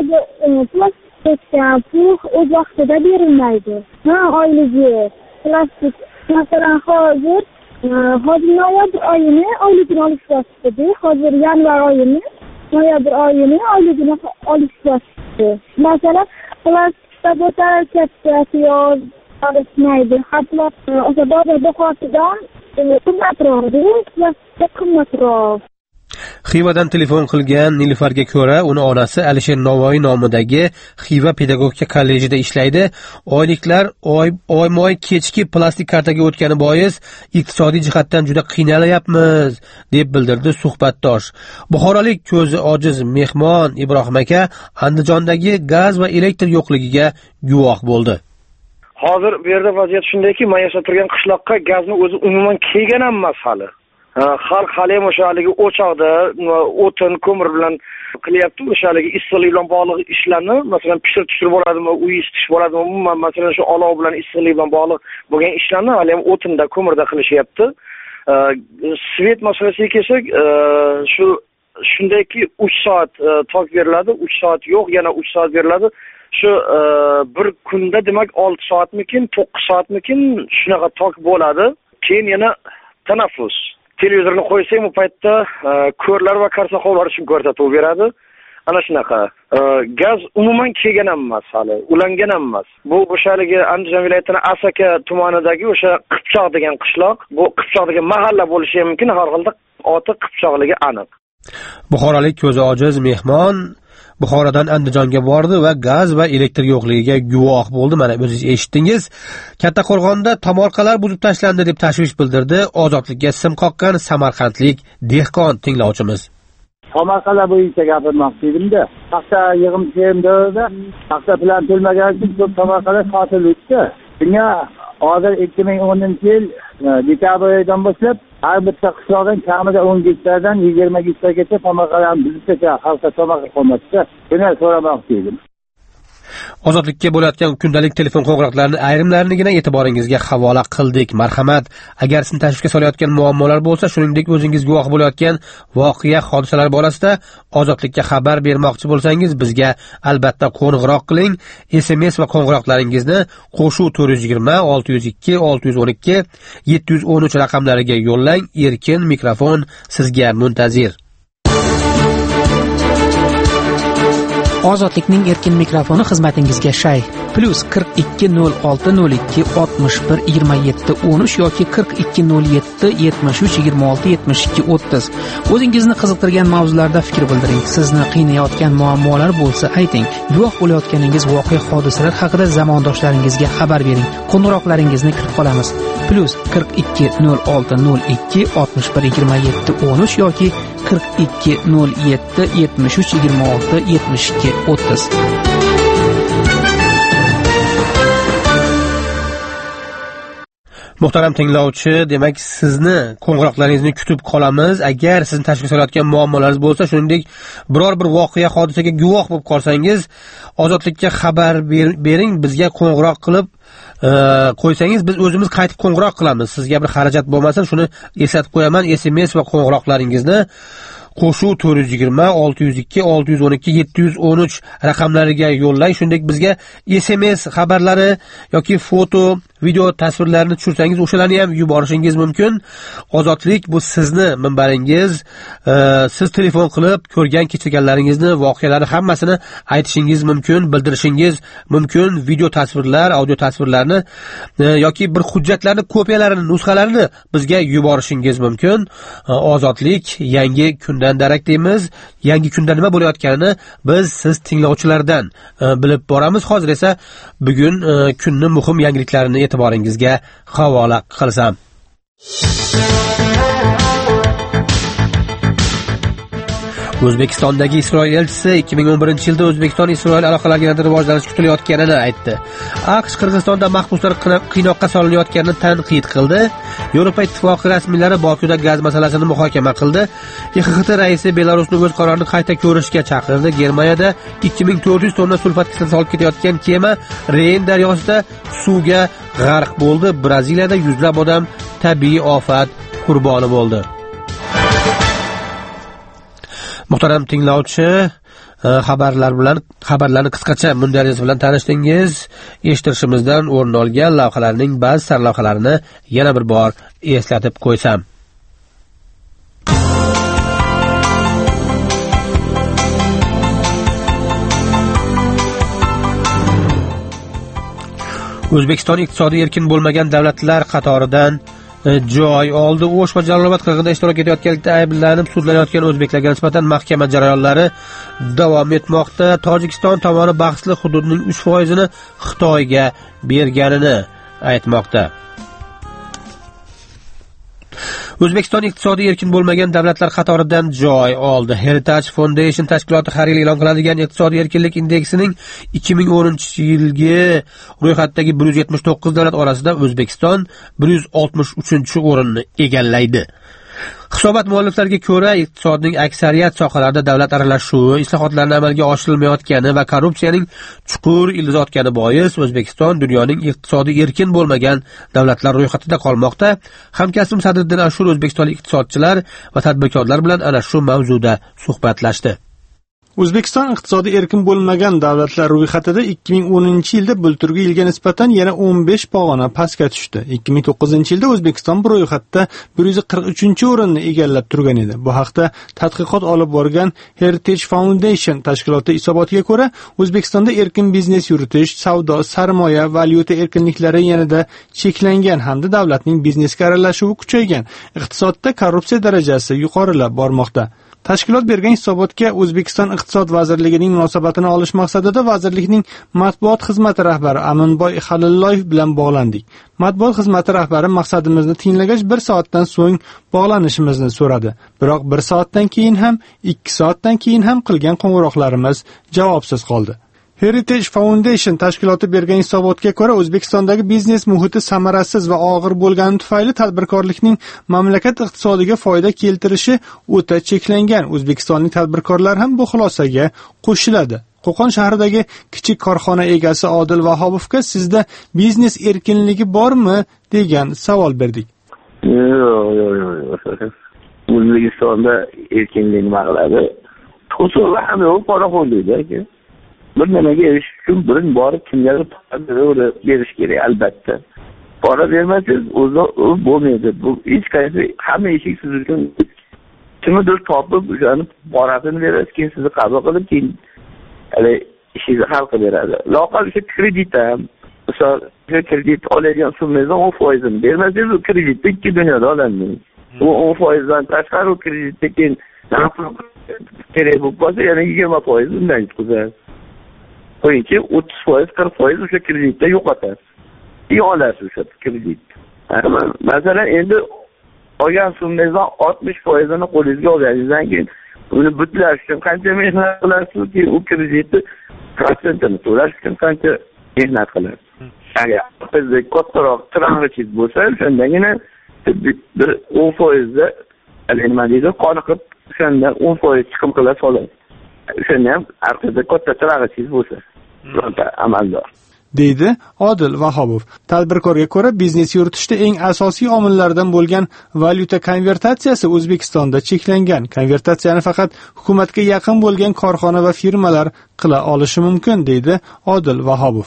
plastikka pul o'z vaqtida berilmaydi. Oyligi plastik, masalan, hozir noyabr oyini oyligini olishyapti. Hozir yanvar oyini noyabr oyini oyligini olishyapti. Masalan, plastikda bo'tar katta piyoz olishmaydi. Hatto o'sha bozor do'konidan qimmatroq, plastikda qimmatroq. Xivadan telefon qilgan Nilufarga ko'ra, uni onasi Alisher Navoiy nomidagi Xiva pedagogika kollejida ishlaydi. Oyliklar oymoy kechki plastik kartaga o'tgani bois iqtisodiy jihatdan juda qiynalyapmiz deb bildirdi suhbatdosh. Buxorolik ko'zi ojiz mehmon Ibrohim aka Andijondagi gaz va elektr yo'qligiga guvoh bo'ldi. Hozir bu yerda vaziyat shundayki, men yashab turgan qishloqqa gazni o'zi umuman kelgan emas hali. Xalq hali ham o'shaligi o'choqda o'tin, ko'mir bilan qilyapti. O'shaligi issiqlik bilan bog'liq ishlarni, masalan, pishirib bo'ladimi, uy isitish bo'ladimi, umuman masalan shu olov bilan issiqlik bilan bog'liq bo'lgan ishlarni hali ham o'tinda, ko'mirda qilishyapti. Svet masalasiga kelsak, shundayki 3 soat tok beriladi, 3 soat yo'q, yana 3 soat beriladi. Shu bir kunda demak 6 soatmikin, 9 soatmikin shunaqa tok bo'ladi. Keyin yana tanaffus. Televizorni qo'ysang, bu paytda ko'rlar va karsaxovlar uchun ko'rsatib beradi. Ana shunaqa. Gaz umuman kelgan emas hali, ulangan emas. Bu o'shaligi Andijon viloyatining Asaka tumanidagi o'sha Qipchoq degan qishloq, bu Qipchoq degan mahalla bo'lishi mumkin, har holda oti Qipchoqligi aniq. Buxorolik ko'zi ojiz mehmon Buxorodan Andijonga bordi va gaz va elektr yo'qligiga guvoh bo'ldi. Mana o'zingiz eshitdingiz. Kattaqo'rg'onda tomorqalar buzib tashlandi deb tashvish bildirdi Ozodlikka sim qoqqan samarqandlik dehqon tinglovchimiz. Tomorqalar bo'yicha gapirmoqchi edim-da. Paxta yig'im terimda paxta bilan to'lmagan uchun ko'p tomorqalar sotilibdi. Bunga hozir 2010-yil dekabr oyidan boshlab har bitta qishloqdan kamida 10 gektardan 20 gektargacha tomorqalar bizgacha xalqqa tomorqa qolmoqda. Buni so'ramoqchi edim. Ozodlikka bo'layotgan kundalik telefon qo'ng'iroqlarini ayrimlarinigina e'tiboringizga havola qildik. Marhamat, agar sizni tashvishga solayotgan muammolar bo'lsa, shuningdek o'zingiz guvoh bo'layotgan voqea, hodisalar borasida Ozodlikka xabar bermoqchi bo'lsangiz, bizga albatta qo'ng'iroq qiling. SMS va qo'ng'iroqlaringizni qo'shuv 420 602 612 713 raqamlariga yo'llang. Erkin mikrofon sizga muntazir. Ozodlikning erkin mikrofoni xizmatingizga shay. +420202612713 yoki 420773267230. O'zingizni qiziqtirgan mavzularda fikr bildiring. Sizni qiynayotgan muammolar bo'lsa ayting. Guvoh bo'layotganingiz voqea hodisalar haqida zamondoshlaringizga xabar bering. Qo'ng'iroqlaringizni kutib qolamiz. +420602612713 yoki 420773267230. Muhtaram tinglovchi, demak sizni qo'ng'iroqlaringizni kutib qolamiz. Agar sizni tashvishga solayotgan muammolaringiz bo'lsa, shuningdek biror bir voqea hodisaga guvoh bo'lib qolsangiz, Ozodlikka xabar bering, bizga qo'ng'iroq qilib qo'ysangiz, biz o'zimiz qaytib qo'ng'iroq qilamiz. Sizga bir xarajat bo'lmasin, shuni eslatib qo'yaman. SMS va qo'ng'iroqlaringizni qo'shuv 420 602 612 713 raqamlariga yo'llang. Shuningdek bizga SMS xabarlari yoki foto, video tasvirlarni tushirsangiz o'shalarni ham yuborishingiz mumkin. Ozodlik bu sizni minbaringiz. Siz telefon qilib ko'rgan kechirganlaringizni, voqealarni hammasini aytishingiz mumkin, bildirishingiz mumkin. Video tasvirlar, audio tasvirlarni yoki bir hujjatlarni kopiyalarini, nusxalarini bizga yuborishingiz mumkin. Ozodlik yangi kundan darak deymiz. Yangi kunda nima bo'layotganini biz siz tinglovchilardan bilib boramiz. Hozir esa bugun kunning muhim yangiliklarini e'tiboringizga havola qilsam. O'zbekistondagi Isroil elchisi 2011-yilda O'zbekiston-Isroil aloqalariga rivojlanish kutilayotganini aytdi. AQSh Qirg'izistonda mahbuslar qiynoqqa solinyotganini tanqid qildi. Yevropa Ittifoqi rasmiylari Bokuda gaz masalasini muhokama qildi. YXHT raisi Belarusni o'z qarorini qayta ko'rishga chaqirdi. Germaniyada 2400 tonna sulfat kislotasi olib ketayotgan kema Reyn daryosida suvga g'arq bo'ldi. Braziliyada yuzlab odam tabiiy ofat qurboni bo'ldi. Muhtaram tinglovchi, xabarlarni qisqacha mundarizasi bilan tanishdingiz. Eshittirishimizdan o'rin olgan lavhalarning ba'zi sarlavhalarini yana bir bor eslatib qo'ysam. O'zbekiston iqtisodiy erkin bo'lmagan davlatlar qatoridan joy oldi. O'sh va Jalolobod qirg'inida ishtirok etayotganlikda ayblanib sudlanayotgan o'zbeklarga nisbatan mahkama jarayonlari davom etmoqda. Tojikiston tomoni bahsli hududning 3%ni Xitoyga berganini aytmoqda. O'zbekiston iqtisodiy erkin bo'lmagan davlatlar qatoridan joy oldi. Heritage Foundation tashkiloti har yil e'lon qiladigan iqtisodiy erkinlik indeksining 2010-yilgi ro'yxatdagi 179 davlat orasida O'zbekiston 163-o'rinni egallaydi. Hisobot mualliflariga ko'ra, iqtisodning aksariyat sohalarida davlat aralashuvi, islohotlarning amalga oshirilmayotgani va korrupsiyaning chuqur ilizotgani bois O'zbekiston dunyoning iqtisodiy erkin bo'lmagan davlatlar ro'yxatida qolmoqda. Hamkasbim Sadriddin Ashur o'zbekistonlik iqtisodchilar va tadbirkorlar bilan ana shu mavzuda suhbatlashdi. O'zbekiston iqtisodiy erkin bo'lmagan davlatlar ro'yxatida 2010-yilda bulturgi yilga nisbatan yana 15 pog'ona pastga tushdi. 2009-yilda O'zbekiston bu ro'yxatda 143-o'rinni egallab turgan edi. Bu haqda tadqiqot olib borgan Heritage Foundation tashkiloti hisobotiga ko'ra, O'zbekistonda erkin biznes yuritish, savdo, sarmoya, valyuta erkinliklari yanada cheklangan hamda davlatning biznesga aralashuvi kuchaygan. Iqtisodda korrupsiya darajasi yuqorilab bormoqda. Tashkilot bergan hisobotga O'zbekiston Iqtisod vazirligining munosabatini olish maqsadida vazirlikning matbuot xizmati rahbari Aminboy Halilloyev bilan bog'landik. Matbuot xizmati rahbari maqsadimizni tinglagach 1 soatdan so'ng bog'lanishimizni so'radi. Biroq 1 soatdan keyin ham, 2 soatdan keyin ham qilgan qo'ng'iroqlarimiz javobsiz qoldi. Heritage Foundation tashkiloti bergan hisobotga ko'ra, O'zbekistondagi biznes muhiti samarasiz va og'ir bo'lgani tufayli tadbirkorlikning mamlakat iqtisodiga foyda keltirishi o'ta cheklangan. O'zbekistonlik tadbirkorlar ham bu xulosaga qo'shiladi. Qo'qon shahridagi kichik korxona egasi Odil Vahobovga sizda biznes erkinligi bormi degan savol berdik. Yo'q. O'zbekistonda erkinlik nima qiladi? To'sovlar ham yo'q, poraxo'rlikda aka. Bir nimaga erishish uchun birin borib kimgadir pora berish kerak albatta. Pora bermasangiz o'zi bo'lmaydi. Bu hech qaysi hamma eshik siz uchun kimdir topib o'shani porasini beradi, keyin sizni qabul qilib, keyin hali ishingizni hal qilib beradi. Loqal o'sha kredit ham, misol kredit oladigan summangizdan 10% bermasangiz, u kreditni ikki dunyoda olasiz. U 10% dan tashqari kreditga keyin kerak bo'lib qolsa, yana 20% undan chiqadi. Qo'yingki 30%, 40% o'sha kreditda yo'qotasiz. Olasiz o'sha kredit. Masalan, endi olgan summangizdan 60%ni qo'lingizga olganingizdan keyin uni butlash uchun qancha mehnat qilasiz, keyin u kreditni protsentini to'lash uchun qancha mehnat qilasiz. Agar bizda kattaroq tranchit bo'lsa, o'shandagina bir 10%da nima deydi, qoniqib o'shandan 10% chiqim qila soladi. O'shanda ham orqada katta tranchit bo'lsa, bironta amaldor. deydi Odil Vahobov. Tadbirkorga ko'ra, biznes yuritishda eng asosiy omillardan bo'lgan valyuta konvertatsiyasi O'zbekistonda cheklangan. Konvertatsiyani faqat hukumatga yaqin bo'lgan korxona va firmalar qila olishi mumkin, deydi Odil Vahobov.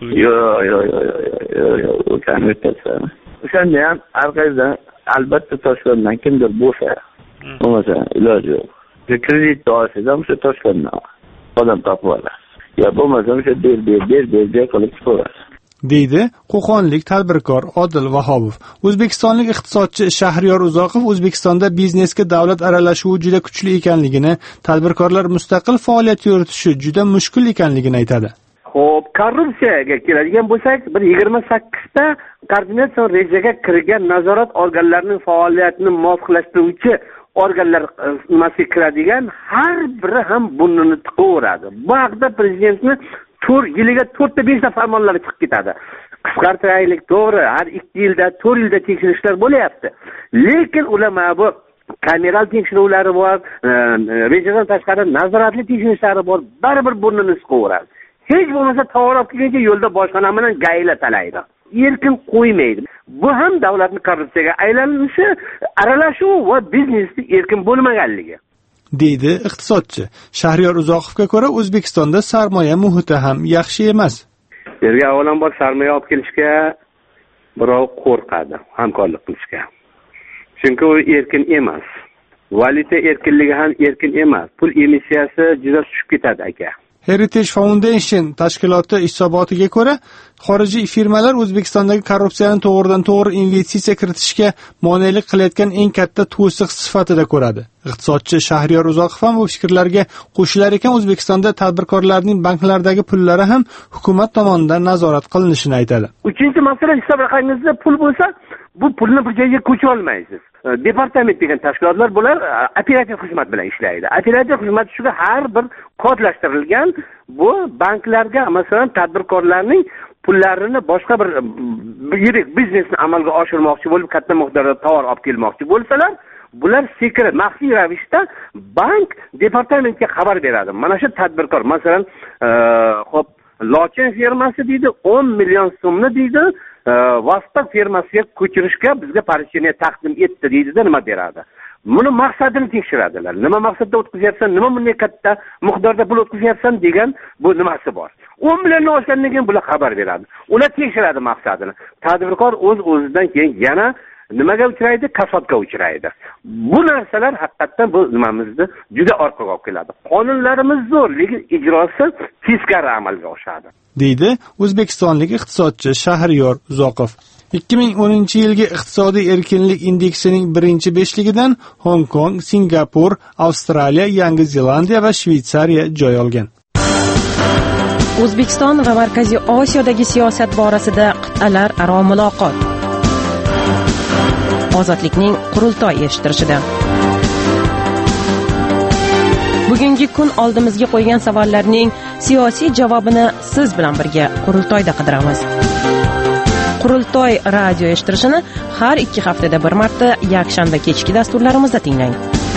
Yo'q, konvertatsiyani. O'shanda ham har qayerdan albatta Toshkentdan kimdir bo'lsa, bo'lmasa iloji yo'q. Kredit olsa ham shu Toshkentdan odam topib oladi. Ya bo'lmasa o'sha ber qilib ko'rasiz, deydi qo'qonlik tadbirkor Odil Vahobov. O'zbekistonlik iqtisodchi Shahriyor Uzoqov O'zbekistonda biznesga davlat aralashuvi juda kuchli ekanligini, tadbirkorlar mustaqil faoliyat yuritishi juda mushkul ekanligini aytadi. Xo'p, korrupsiyaga keladigan bo'lsak, bir 28 ta koordinatsiya rejaga kirgan nazorat organlarining faoliyatini muvofiqlashtiruvchi organlar nimasiga kiradigan har biri ham burnini tiqaveradi. Bu haqda prezidentni 4 yiliga 4 ta 5 ta farmonlari chiqib ketadi. Qisqartiraylik, to'g'ri, har 2 yilda 4 yilda tekshirishlar bo'lyapti. Lekin ular bu kameral tekshiruvlari bor, rejadan tashqari nazoratli tekshirishlari bor, baribir burnini tiqaveradi. Hech bo'lmasa to'g'ri olib kelguncha yo'lda boshqana bilan gayla talaydi. Erkin qo'ymaydi. Bu ham davlatning korrupsiyaga aylanishi, aralashuv va biznesda erkin bo'lmaganligi, deydi iqtisodchi. Shahriyor Uzoqovga ko'ra, O'zbekistonda sarmoya muhiti ham yaxshi emas. Yerga avvalambor sarmoya olib kelishga birov qo'rqadi, hamkorlik qilishga. Chunki u erkin emas. Valyuta erkinligi ham erkin emas. Pul emissiyasi juda tushib ketadi aka. Heritage Foundation tashkiloti hisobotiga ko'ra, xorijiy firmalar O'zbekistondagi korrupsiyani to'g'ridan-to'g'ri investitsiya kiritishga monelik qilayotgan eng katta to'siq sifatida ko'radi. Iqtisodchi Shahriyor Uzoqov ham bu fikrlarga qo'shilar ekan, O'zbekistonda tadbirkorlarning banklardagi pullari ham hukumat tomonidan nazorat qilinishini aytadi. Uchinchi masala, hisob raqamingizda pul bo'lsa, bu pulni bir joyga ko'cha olmaysiz. Departament degan tashkilotlar bular operativ xizmat bilan ishlaydi. Operativ xizmat shuga har bir kodlashtirilgan, bu banklarga, masalan, tadbirkorlarning pullarini boshqa bir yirik biznesni amalga oshirmoqchi bo'lib, katta miqdorda tovar olib kelmoqchi bo'lsalar, bular sekret, maxfiy ravishda bank departamentga xabar beradi. Mana shu tadbirkor, masalan, xo'p, Lochin firmasi deydi, 10 million so'mni deydi, Vostok firmasiga ko'chirishga bizga porучение taqdim etdi deydi-da, nima beradi? Buni maqsadini tekshiradilar. Nima maqsadda o'tkazyapsan, nima bunday katta miqdorda pul o'tkazyapsan degan bu nimasi bor. 10 milliondan oshgandan keyin bular xabar beradi. Ular tekshiradi maqsadini. Tadbirkor o'z-o'zidan keyin yana nimaga uchraydi? Kasodga uchraydi. Bu narsalar haqiqatan bu nimamizni juda orqaga olib keladi. Qonunlarimiz zo'r, lekin ijrosi teskari amalga oshadi, deydi O'zbekistonlik iqtisodchi Shahriyor Uzoqov. 2010-yilgi iqtisodiy erkinlik indeksining birinchi beshligidan Hong Kong, Singapur, Avstraliya, Yangi Zelandiya va Shveysariya joy olgan. O'zbekiston va Markaziy Osiyodagi siyosat borasida qit'alararo muloqot. Ozodlikning qurultoy eshittirishida. Bugungi kun oldimizga qo'ygan savollarning siyosiy javobini siz bilan birga qurultoyda qidiramiz. Qurultoy radio eshittirishini har 2 haftada bir marta yakshanba kechki dasturlarimizda tinglang.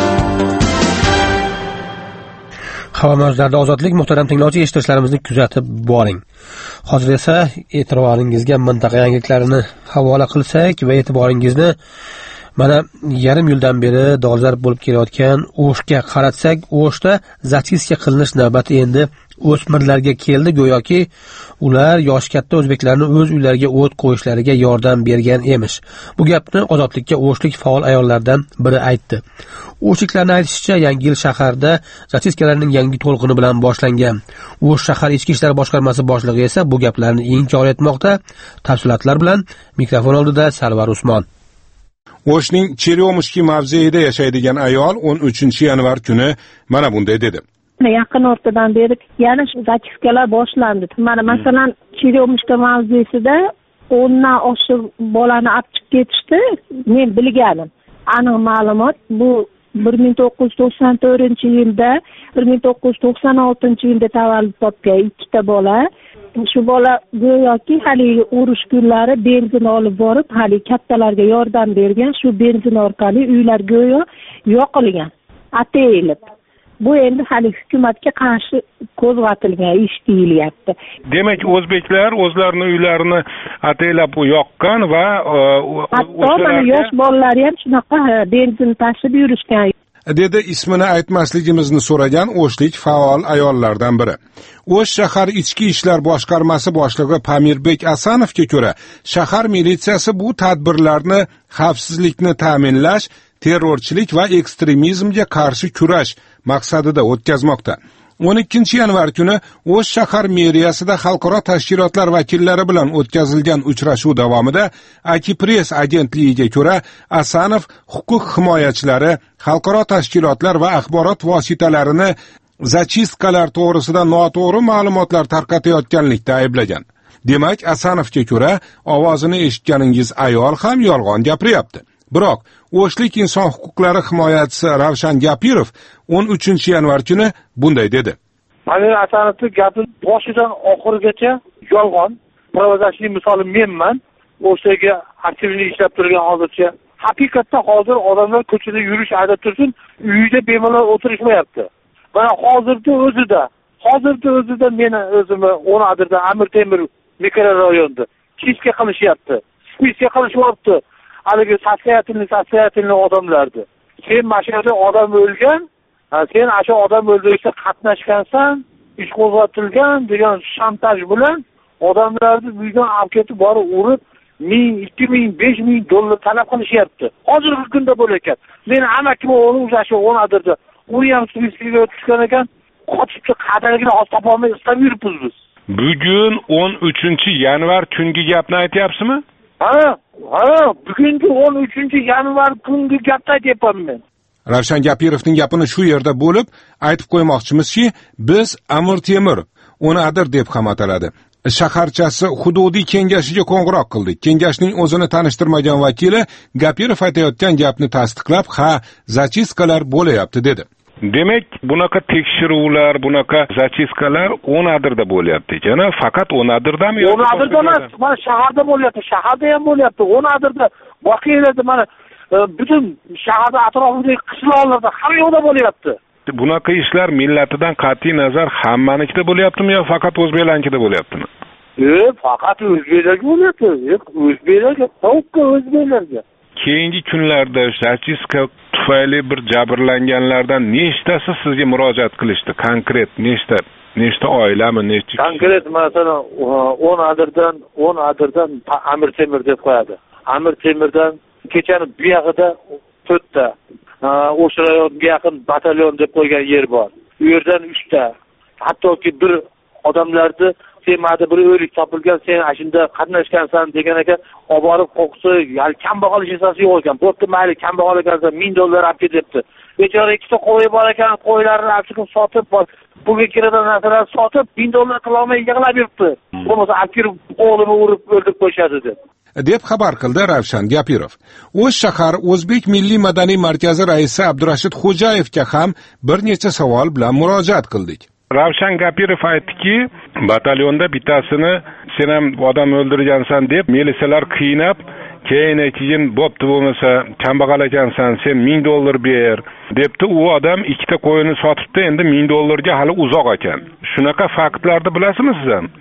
Havo mavjlarida ozodlik, muhtaram tinglovchi, eshittirishlarimizni kuzatib boring. Hozir esa e'tiboringizga mintaqa yangiliklarini havola qilsak va e'tiboringizni mana yarim yildan beri dolzarb bo'lib kelayotgan O'shga qaratsak, O'shda zatiska qilinish navbati endi o'smirlarga keldi. Go'yoki ular yosh katta o'zbeklarni o'z uylariga o't qo'yishlariga yordam bergan emish. Bu gapni ozodlikka O'shlik faol ayollardan biri aytdi. O'shliklarning aytishicha, Yangi yil shaharda zatiskalarning yangi to'lqini bilan boshlangan. O'sh shahar ichki ishlar boshqarmasi boshlig'i esa bu gaplarni inkor etmoqda. Tafsilotlar bilan mikrofon oldida Sarvar Usmon. O'shning Cheryomishki mavzeida yashaydigan ayol 13 yanvar kuni mana bunday dedi. Yaqin o'rtadan beri yana shu zatiskalar boshlandi. Mana masalan Cheryomishka mavzesida 10 dan oshiq bolani olib chiqib ketishdi. Men bilganim. Aniq ma'lumot bu 1994-yilda, 1996-yilda tavallud topgan 2 ta bola. Shu bola go'yoki hali urush kunlari benzin olib borib, hali kattalarga yordam bergan. Shu benzin orqali uylar go'yo yoqilgan, atayilib. bu endi hali hukumatga qarshi qo'zg'atilgan ish deyilyapti. Demak, o'zbeklar o'zlarini uylarini ataylab yoqqan va hatto mana yosh bolalar ham shunaqa benzin tashib yurishgan. Dedi ismini aytmasligimizni so'ragan o'shlik faol ayollardan biri. O'sh shahar ichki ishlar boshqarmasi boshlig'i Pamirbek Asanovga ko'ra, shahar militsiyasi bu tadbirlarni xavfsizlikni ta'minlash, terrorchilik va ekstremizmga qarshi kurash maqsadida o'tkazmoqda. 12 yanvar kuni O'sh shahar meriyasida xalqaro tashkilotlar vakillari bilan o'tkazilgan uchrashuv davomida Akipress agentligiga ko'ra Asanov huquq himoyachilari, xalqaro tashkilotlar va axborot vositalarini zachistkalar to'g'risida noto'g'ri ma'lumotlar tarqatayotganlikda ayblagan. Demak, Asanovga ko'ra ovozini eshitganingiz ayol ham yolg'on gapiryapti. Biroq O'shlik inson huquqlari himoyachisi Ravshan Gapirov 13 yanvar kuni bunday dedi. Mana Asanovning gapi boshidan oxirigacha yolg'on. Provokasiya misoli menman. O'shaga aktivlik ishlab turgan hozircha. Haqiqatda hozir odamlar ko'chada yurish adab tursin, uyida bemalol o'tirishmayapti. Mana hozirda o'zida meni o'zimni 10 adirda Amir Temur mikrorayonida kechga qilishyapti. Spiska qilishyapti. Haligi sassiyatilni odamlardi. Sen mashinada odam o'lgan, sen o'sha odam o'ldirishda qatnashgansan, ish qo'zg'atilgan degan shantaj bilan odamlarni uydan olib ketib borib urib, 1000, 2000, 5000 dollar talab qilishyapti. Hozirgi kunda bo'layotgan. Meni amakim o'g'lim o'sha 10 adirda u ham spiskaga o'tishgan ekan, qochibchi qadrligini hozir topolmay istab yuribmiz biz. Bugun 13 yanvar kungi gapni aytyapsizmi? Ha, bugungi 13 yanvar kungi gapni aytyapman men. Ravshan Gapirovning gapini shu yerda bo'lib aytib qo'ymoqchimizki, biz Amir Temur, uni Adir deb ham ataladi, shaharchasi hududiy kengashiga qo'ng'iroq qildik. Kengashning o'zini tanishtirmagan vakili Gapirov aytayotgan gapni tasdiqlab, ha, zachistkalar bo'layapti dedi. Demak, bunaqa tekshiruvlar, bunaqa zachiskalar 10 adirda bo'lyapti ekan. Faqat 10 adirdami yoki 10 adirda emas, mana shaharda bo'lyapti. Shaharda ham bo'lyapti. 10 adirda boshqa yerlarda mana butun shaharda atrofidagi qishloqlarda hamma yoqda bo'lyapti. Bunaqa ishlar millatidan qat'iy nazar hammanikida bo'lyaptimi yo faqat o'zbeklarnikida bo'lyaptimi? Faqat o'zbeklarga bo'lyapti. O'zbeklarga, to'qqa o'zbeklarga. Keyingi kunlarda zachiska tufayli bir jabrlanganlardan nechtasi sizga murojaat qilishdi? Konkret nechta oilami, nechta? Konkret masalan 10 adirdan Amir Temur deb qo'yadi. Amir Temurdan kechani bu yog'ida 4 ta, o'sha rayonga yaqin batalyon deb qo'ygan yer bor. U yerdan 3 ta. Hattoki bir odamlarni semada bir o'lik topilgan, sen ashunda qatnashgansan degan ekan, olib borib qo'qsa, ya'ni kambag'al hissasi yo'q ekan. Bo'pti, mayli kambag'al ekansan, 1000 dollar olib ket debdi. Bechora ikkita qo'yi bor ekan, qo'ylarni olib chiqib sotib, pulga kiradigan narsalarni sotib 1000 dollar qila olmay yig'lab yuribdi. Bo'lmasa olib kirib o'g'lini urib o'ldirib qo'yishadi deb xabar qildi Ravshan Gapirov. O'sh shahar O'zbek milliy madaniy markazi raisi Abdurashid Xo'jayevga ham bir necha savol bilan murojaat qildik. Ravshan Gapirov aytdiki, batalyonda bittasini sen ham odam o'ldirgansan deb militsiyalar qiynab, keyin bo'pti bo'lmasa kambag'al ekansan, sen 1000 dollar ber debdi. U odam ikkita qo'yini sotibdi, endi 1000 dollarga hali uzoq ekan. Shunaqa faktlarni bilasizmi siz ham?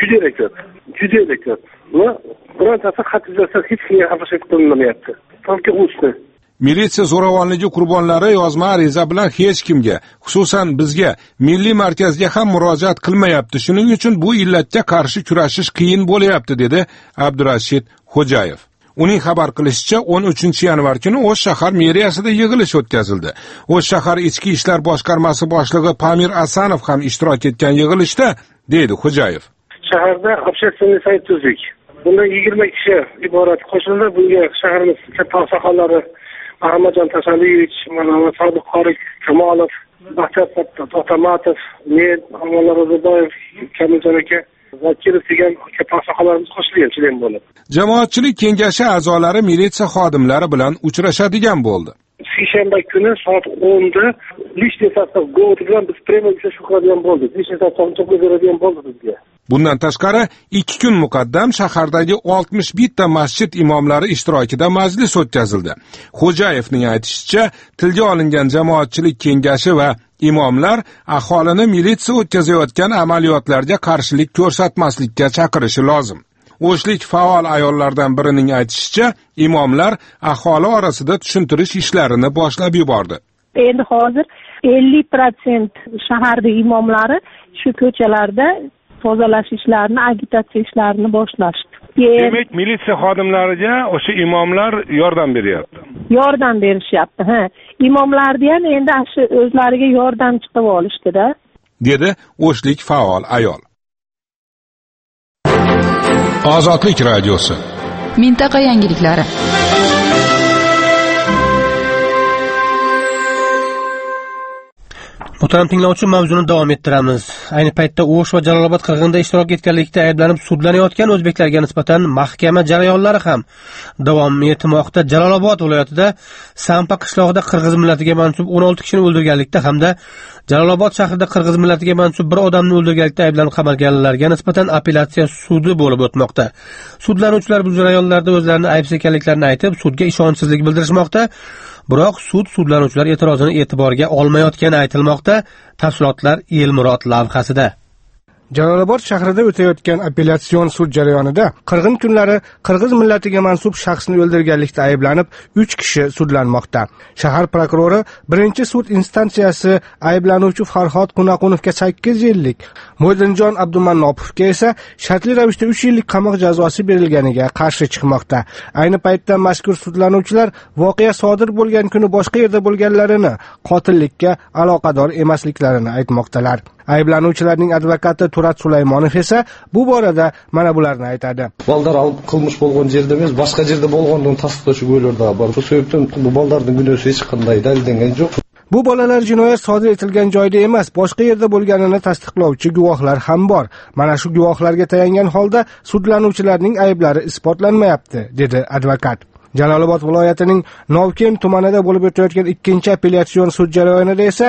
Juda ko'p. Va birontasi xatizasa hech kimga xafachilik qilinmayapti. To'g'ri o'sdi. Militsiya zo'ravonligi qurbonlari yozma ariza bilan hech kimga, xususan bizga, milliy markazga ham murojaat qilmayapti. Shuning uchun bu illatga qarshi kurashish qiyin bo'layapti, dedi Abdurashid Xo'jayev. Uning xabar qilishicha 13 yanvar kuni O'sh shahar meriyasida yig'ilish o'tkazildi. O'sh shahar ichki ishlar boshqarmasi boshlig'i Pamir Asanov ham ishtirok etgan yig'ilishda, deydi Xo'jayev. Shaharda общественный sayt tuzdik. Bunda 20 kishi iborat qo'shildi. Bunga shaharimiz katta oqsoqollari Ahmadjon Tasalliyevich, Muhammad Sodiq Qori Kamolov, Baxtiyor To'xtamatov, men, Amollar Ro'ziboyev, Kamiljon aka va kelib degan katta oqsoqollarimiz qo'shilgan bo'lib. Jamoatchilik kengashi a'zolari militsiya xodimlari bilan uchrashadigan bo'ldi. Seshanba kuni soat 10 da lishniy sostav govod bilan biz premye uchrashuv qiladigan bo'ldik. Lishniy sostavni to'plab beradigan bo'ldi bizga. Bundan tashqari 2 kun muqaddam shahardagi 61 ta masjid imomlari ishtirokida majlis o'tkazildi. Xo'jayevning aytishicha, tilga olingan jamoatchilik kengashi va imomlar aholini militsiya o'tkazayotgan amaliyotlarga qarshilik ko'rsatmaslikka chaqirishi lozim. O'shlik faol ayollardan birining aytishicha, imomlar aholi orasida tushuntirish ishlarini boshlab yubordi. Endi hozir 50% shaharda imomlari shu ko'chalarda tozalash ishlarini, agitatsiya ishlarini boshlashdi. Demak, militsiya xodimlariga o'sha imomlar yordam beryapti. Yordam berishyapti, ha. Imomlarni ham endi shu o'zlariga yordam chiqib olishdi-da, dedi O'shlik faol ayol. Ozodlik radiosi. Mintaqa yangiliklari. Muhtaram tinglovchi, mavzuni davom ettiramiz. Ayni paytda O'sh va Jalolobod qirg'inida ishtirok etganlikda ayblanib sudlanayotgan o'zbeklarga nisbatan mahkama jarayonlari ham davom etmoqda. Jalolobod viloyatida Sampa qishlog'ida qirg'iz millatiga mansub 16 kishini o'ldirganlikda hamda Jalolobod shahrida qirg'iz millatiga mansub bir odamni o'ldirganlikda ayblanib qamalganlarga nisbatan apellyatsiya sudi bo'lib o'tmoqda. Sudlanuvchilar bu jarayonlarda o'zlarini aybsiz ekanliklarini aytib, sudga ishonchsizlik bildirishmoqda. Biroq sudlanuvchilar e'tirozini e'tiborga olmayotgani aytilmoqda. Tafsilotlar Elmurod lavhasida. Jalolobod shahrida o'tayotgan apellyasion sud jarayonida qirg'in kunlari qirg'iz millatiga mansub shaxsni o'ldirganlikda ayblanib 3 kishi sudlanmoqda. Shahar prokurori birinchi sud instansiyasi ayblanuvchi Farhod Qunaqunovga 8 yillik, Mo'ydinjon Abdumannopovga esa shartli ravishda 3 yillik qamoq jazosi berilganiga qarshi chiqmoqda. Ayni paytda mazkur sudlanuvchilar voqea sodir bo'lgan kuni boshqa yerda bo'lganlarini, qotillikka aloqador emasliklarini aytmoqdalar. Ayblanuvchilarning advokati Turat Sulaymonov esa bu borada mana bularni aytadi. Balдар alып qilmish bo'lgan yerda emas, boshqa yerda bo'lgandan tasdiqlovchi o'ylarda bor. Bu sebepten bu baldarning gunohi hech qanday dalillangan yo'q. Bu bolalar jinoyat sodir etilgan joyda emas, boshqa yerda bo'lganini tasdiqlovchi guvohlar ham bor. Mana shu guvohlarga tayangan holda sudlanuvchilarning ayblari isbotlanmayapti, dedi advokat. Jalolobod viloyatining Novken tumanida bo'lib o'tayotgan ikkinchi apellyasion sud jarayonida esa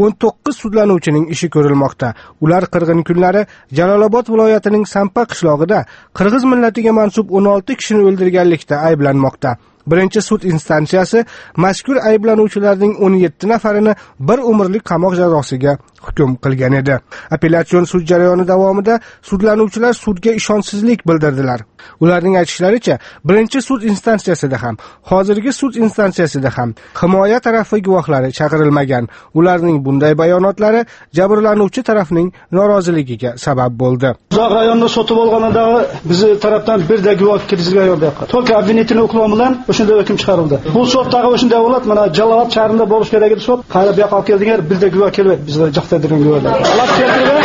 19 sudlanuvchining ishi ko'rilmoqda. Ular qirg'in kunlari Jalolobod viloyatining Sampa qishlog'ida qirg'iz millatiga mansub 16 kishini o'ldirganlikda ayblanmoqda. Birinchi sud instansiyasi mazkur ayblanuvchilarning 17 nafarini bir umrlik qamoq jazosiga hukm qilgan edi. Apellyasion sud jarayoni davomida sudlanuvchilar sudga ishonchsizlik bildirdilar. Ularning aytishlaricha, birinchi sud instansiyasida ham, hozirgi sud instansiyasida ham himoya tarafi guvohlari chaqirilmagan. Ularning bunday bayonotlari jabrlanuvchi tarafning noroziligiga sabab bo'ldi. Uzoq rayonda sotib olganida bizi tarafdan bir de guvoh kirgizilgan yo'q. To'ka obvinitini o'qilgan bilan o'shunda hukm chiqarildi. Bu sotdagi o'shunday holat mana Jalolobod shahrida bo'lish kerak edi sot. Qayda bu yoqqa olib keldinglar, bir de guvoh kelmadi. Bizlar jaqtadirgan guvohlar. Alloh keltirgan.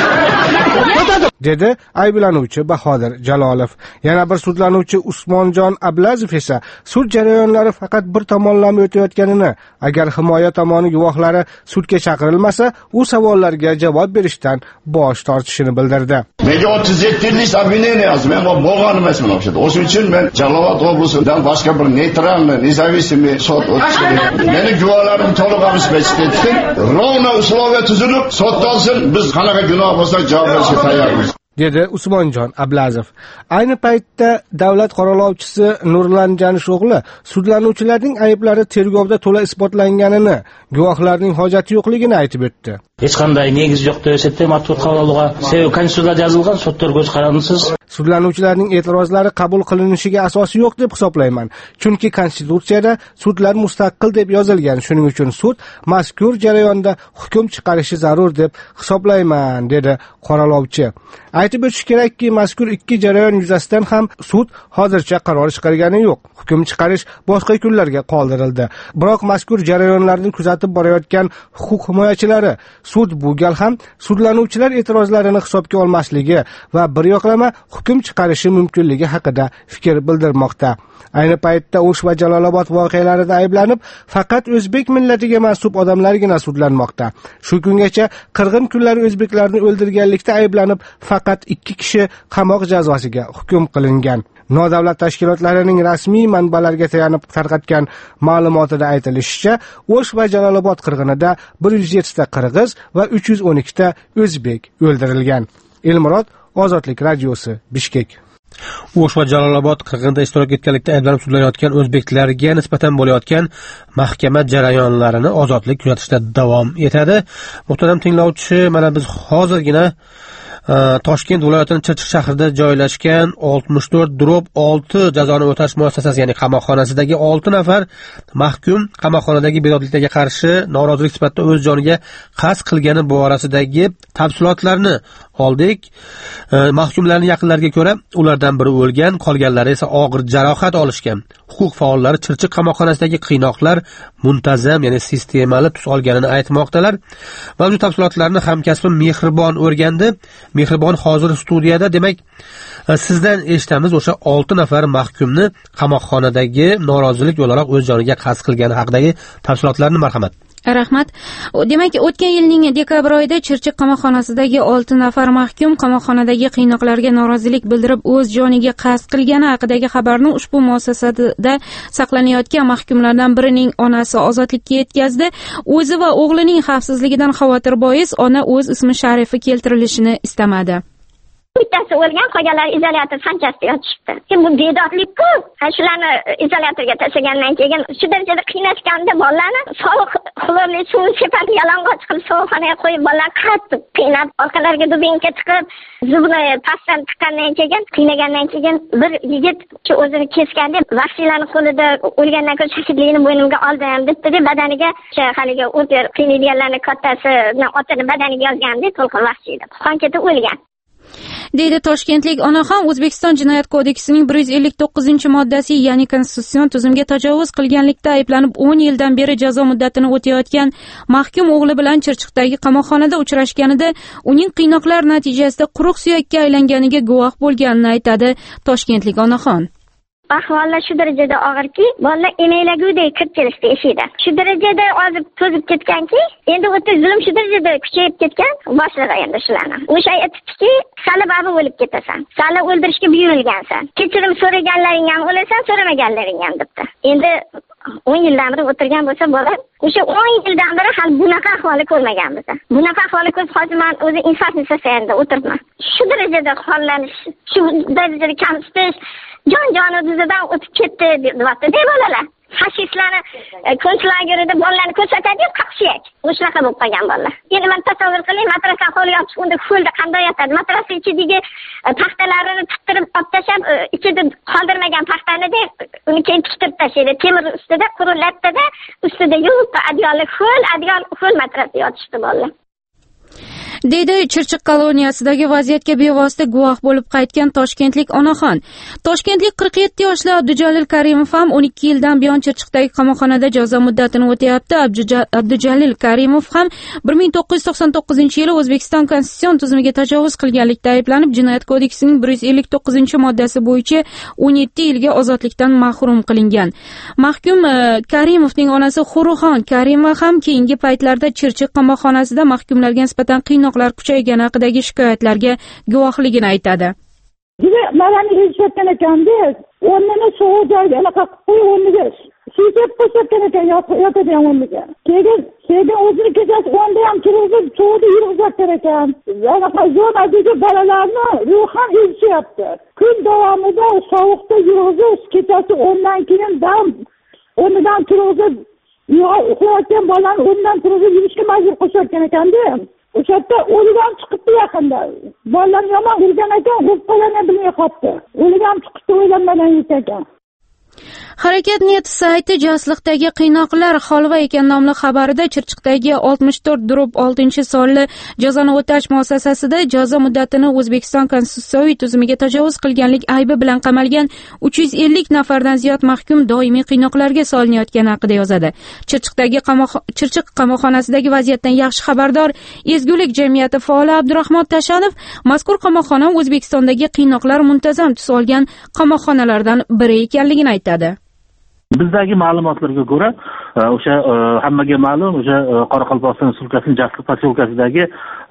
dedi ayblanuvchi Bahodir Jalolov. Yana bir sudlanuvchi Usmonjon Ablazov esa sud jarayonlari faqat bir tomonlama o'tayotganini, agar himoya tomoni guvohlari sudga chaqirilmasa, u savollarga javob berishdan bosh tortishini bildirdi. Menga 37 yillik обвинение yozdim. Men bo'lgan emasman o'shada. O'shuning uchun men Jalolobod oblasidan boshqa bir neytralni, независимый sud o'tishdi. Meni guvohlarim to'liq обеспечить etdim. Ровно условия tuzilib, suddan so'ng biz qanaqa gunoh bo'lsa javob berishga tayyormiz, dedi Usmonjon Ablazov. Ayni paytda davlat qo'riqlovchisi Nurlan Janisho'g'li sudlanuvchilarning ayblari tergovda to'la isbotlanganini, guvohlarning hojati yo'qligini aytib o'tdi. Hech qanday negiz yo'q desa, matbuot qabuluga sebab konstitutsiyada yozilgan, sudlar ko'z qaramsiz. Sudlanuvchilarning e'tirozlari qabul qilinishiga asosi yo'q deb hisoblayman. Chunki konstitutsiyada sudlar mustaqil deb yozilgan. Shuning uchun sud mazkur jarayonda hukm chiqarishi zarur deb hisoblayman, dedi qo'riqlovchi. Aytib o'tish kerakki, mazkur ikki jarayon yuzasidan ham sud hozircha qaror chiqargani yo'q. Hukm chiqarish boshqa kunlarga qoldirildi. Biroq mazkur jarayonlarni kuzatib borayotgan huquq himoyachilari sud bu gal ham sudlanuvchilar e'tirozlarini hisobga olmasligi va bir yoqlama hukm chiqarishi mumkinligi haqida fikr bildirmoqda. Ayni paytda O'sh va Jalolobod voqealarida ayblanib, faqat o'zbek millatiga mansub odamlargina sudlanmoqda. Shu kungacha qirg'in kunlari o'zbeklarni o'ldirganlikda ayblanib, faqat 2 kishi qamoq jazosiga hukm qilingan. Nodavlat tashkilotlarining rasmiy manbalarga tayanib tarqatgan ma'lumotida aytilishicha, O'sh va Jalolobod qirg'inida 107 ta qirg'iz va 312 ta o'zbek o'ldirilgan. Elmurod, Ozodlik radiosi, Bishkek. O'sh va Jalolobod qirg'inida ishtirok etganlikda ayblanib sudlanayotgan o'zbeklarga nisbatan bo'layotgan mahkama jarayonlarini Ozodlik kuzatishda davom etadi. Muhtaram tinglovchi, mana biz hozirgina Toshkent viloyatining Chirchiq shahrida joylashgan 64/6 jazoni o'tash muassasasi, ya'ni qamoqxonasidagi 6 nafar mahkum qamoqxonadagi bezoriliklarga qarshi norozilik sifatida o'z joniga qasd qilgani borasidagi tafsilotlarni oldik. Mahkumlarning yaqinlariga ko'ra, ulardan biri o'lgan, qolganlari esa og'ir jarohat olishgan. Huquq faollari Chirchiq qamoqxonasidagi qiynoqlar muntazam, ya'ni sistemali tus olganini aytmoqdalar. Mavjud tafsilotlarni hamkasbim Mehribon o'rgandi. Mehribon hozir studiyada. Demak, sizdan eshitamiz o'sha 6 nafar mahkumni qamoqxonadagi norozilik o'laroq o'z joniga qasd qilgani haqidagi tafsilotlarni, marhamat. Rahmat. Demak, o'tgan yilning dekabr oyida Chirchiq qamoqxonasidagi 6 nafar mahkum qamoqxonadagi qiynoqlarga norozilik bildirib o'z joniga qasd qilgani haqidagi xabarni ushbu muassasada saqlanayotgan mahkumlardan birining onasi Ozodlikka yetkazdi. O'zi va o'g'lining xavfsizligidan xavotir bois ona o'z ismi sharifi keltirilishini istamadi. Bittasi o'lgan, qolganlari izolyator sanchasida yotishibdi. Bu bedodlik-ku. Shularni izolyatorga tashlagandan keyin shu darajada qiynashganda bolalarni sovuq xlorli suv sepib yalang'och qilib sovuqxonaga qo'yib bolalarni qattiq qiynab, orqalariga dubinka tiqib, zubni pastdan tiqqandan keyin, qiynagandan keyin bir yigit shu o'zini kesgan deb vahshiylarni qo'lida o'lgandan keyin shahidligini bo'ynimga oldim debdi, badaniga o'sha haligi o'tir qiynaydiganlarning kattasini otini badaniga yozgandi, to'lqin vahshiyda. Qon ketib o'lgan. deydi toshkentlik onaxon. O'zbekiston Jinoyat kodeksining 159-moddasi, ya'ni konstitutsion tuzumga tajovuz qilganlikda ayblanib 10 yildan beri jazo muddatini o'tayotgan mahkum o'g'li bilan Chirchiqdagi qamoqxonada uchrashganida uning qiynoqlar natijasida quruq suyakka aylanganiga guvoh bo'lganini aytadi toshkentlik onaxon. Ahvollar shu darajada og'irki, bolalar emaylagudek kirib kelishdi eshikda. Shu darajada ozib to'zib ketganki, endi o'ta zulm shu darajada kuchayib ketgan, boshlig'i endi shularni. O'sha aytibdiki, sali babi o'lib ketasan, sali o'ldirishga buyurilgansan. Kechirim so'raganlaring ham o'lasan, so'ramaganlaring ham debdi. Endi 10 yildan beri o'tirgan bo'lsa bola, o'sha 10 yildan beri hali bunaqa ahvoli ko'rmagan biz. Bunaqa ahvoli ko'rib hozir men o'zi infarktni sasayanda o'tiribman. Shu darajada hollanish, shu darajada kamsitish, jon dizidan o'tib ketdi deyapti bolalar. Fashistlarni konslagerida bolalarni ko'rsatadi-yu, qaqshiyak. O'shaqa bo'lib qolgan bolalar. Endi men tasavvur qiling, matrasa qo'lga olib chiqganda ho'lda qanday yotadi? Matrasa ichidagi paxtalarini tuttirib olib tashlab, ichida qoldirmagan paxtani deb uni keyin tiktirib tashlaydi. Temir ustida qurillatdi-da, ustida yuvib, adyolli ho'l matrasda yotishdi bolalar. deydi Chirchiq koloniyasidagi vaziyatga bevosita guvoh bo'lib qaytgan toshkentlik onaxon. Toshkentlik 47 yoshli Abdujalil Karimov ham 12 yildan buyon Chirchiqdagi qamoqxonada jazo muddatini o'tayapti. Abdujalil Karimov ham 1999-yili O'zbekiston konstitutsion tuzumiga tajovuz qilganlikda ayblanib, Jinoyat kodeksining 159-moddasi bo'yicha 17 yilga ozodlikdan mahrum qilingan. Mahkum Karimovning onasi Xuruxon Karimova ham keyingi paytlarda Chirchiq qamoqxonasida mahkumlarga nisbatan qiynoqlar kuchaygani haqidagi shikoyatlarga guvohligini aytadi. Juda malani eshitgan ekanda, o'rnini sovuq joyga anaqa qo'yib o'rniga suyib qo'ygan ekan, yotadigan o'rniga. Keyin o'zini kechasi o'nda ham turib, sovuqda yurg'izar ekan. Anaqa zonadagi bolalarni ruhan ezishyapti. Kun davomida sovuqda yurg'izib, kechasi o'ndan keyin o'rnidan turib, uxlayotgan bolalarni o'rnidan turib yurishga majbur qilishayotgan ekanda. O'sha yerda o'ligan chiqibdi yaqinda. Bolalar yomon urgan ekan, urib qo'yganini bilmay qolibdi. O'ligan chiqibdi, o'ylanmadan ekan. Harakat.net sayti Jasliqdagi qiynoqlar holva ekan nomli xabarida Chirchiqdagi 64/6 jazoni o'tash muassasasida jazo muddatini O'zbekiston konstitutsiyaviy tuzumiga tajovuz qilganlik aybi bilan qamalgan 350 nafardan ziyod mahkum doimiy qiynoqlarga solinayotgani haqida yozadi. Chirchiq qamoqxonasidagi vaziyatdan yaxshi xabardor Ezgulik jamiyati faoli Abdurahmon Tashanov mazkur qamoqxona O'zbekistondagi qiynoqlar muntazam tus olgan qamoqxonalardan biri ekanligini aytadi. Bizdagi ma'lumotlarga ko'ra, o'sha hammaga ma'lum, o'sha Qoraqalpog'iston Respublikasining Jasliq posyolkasidagi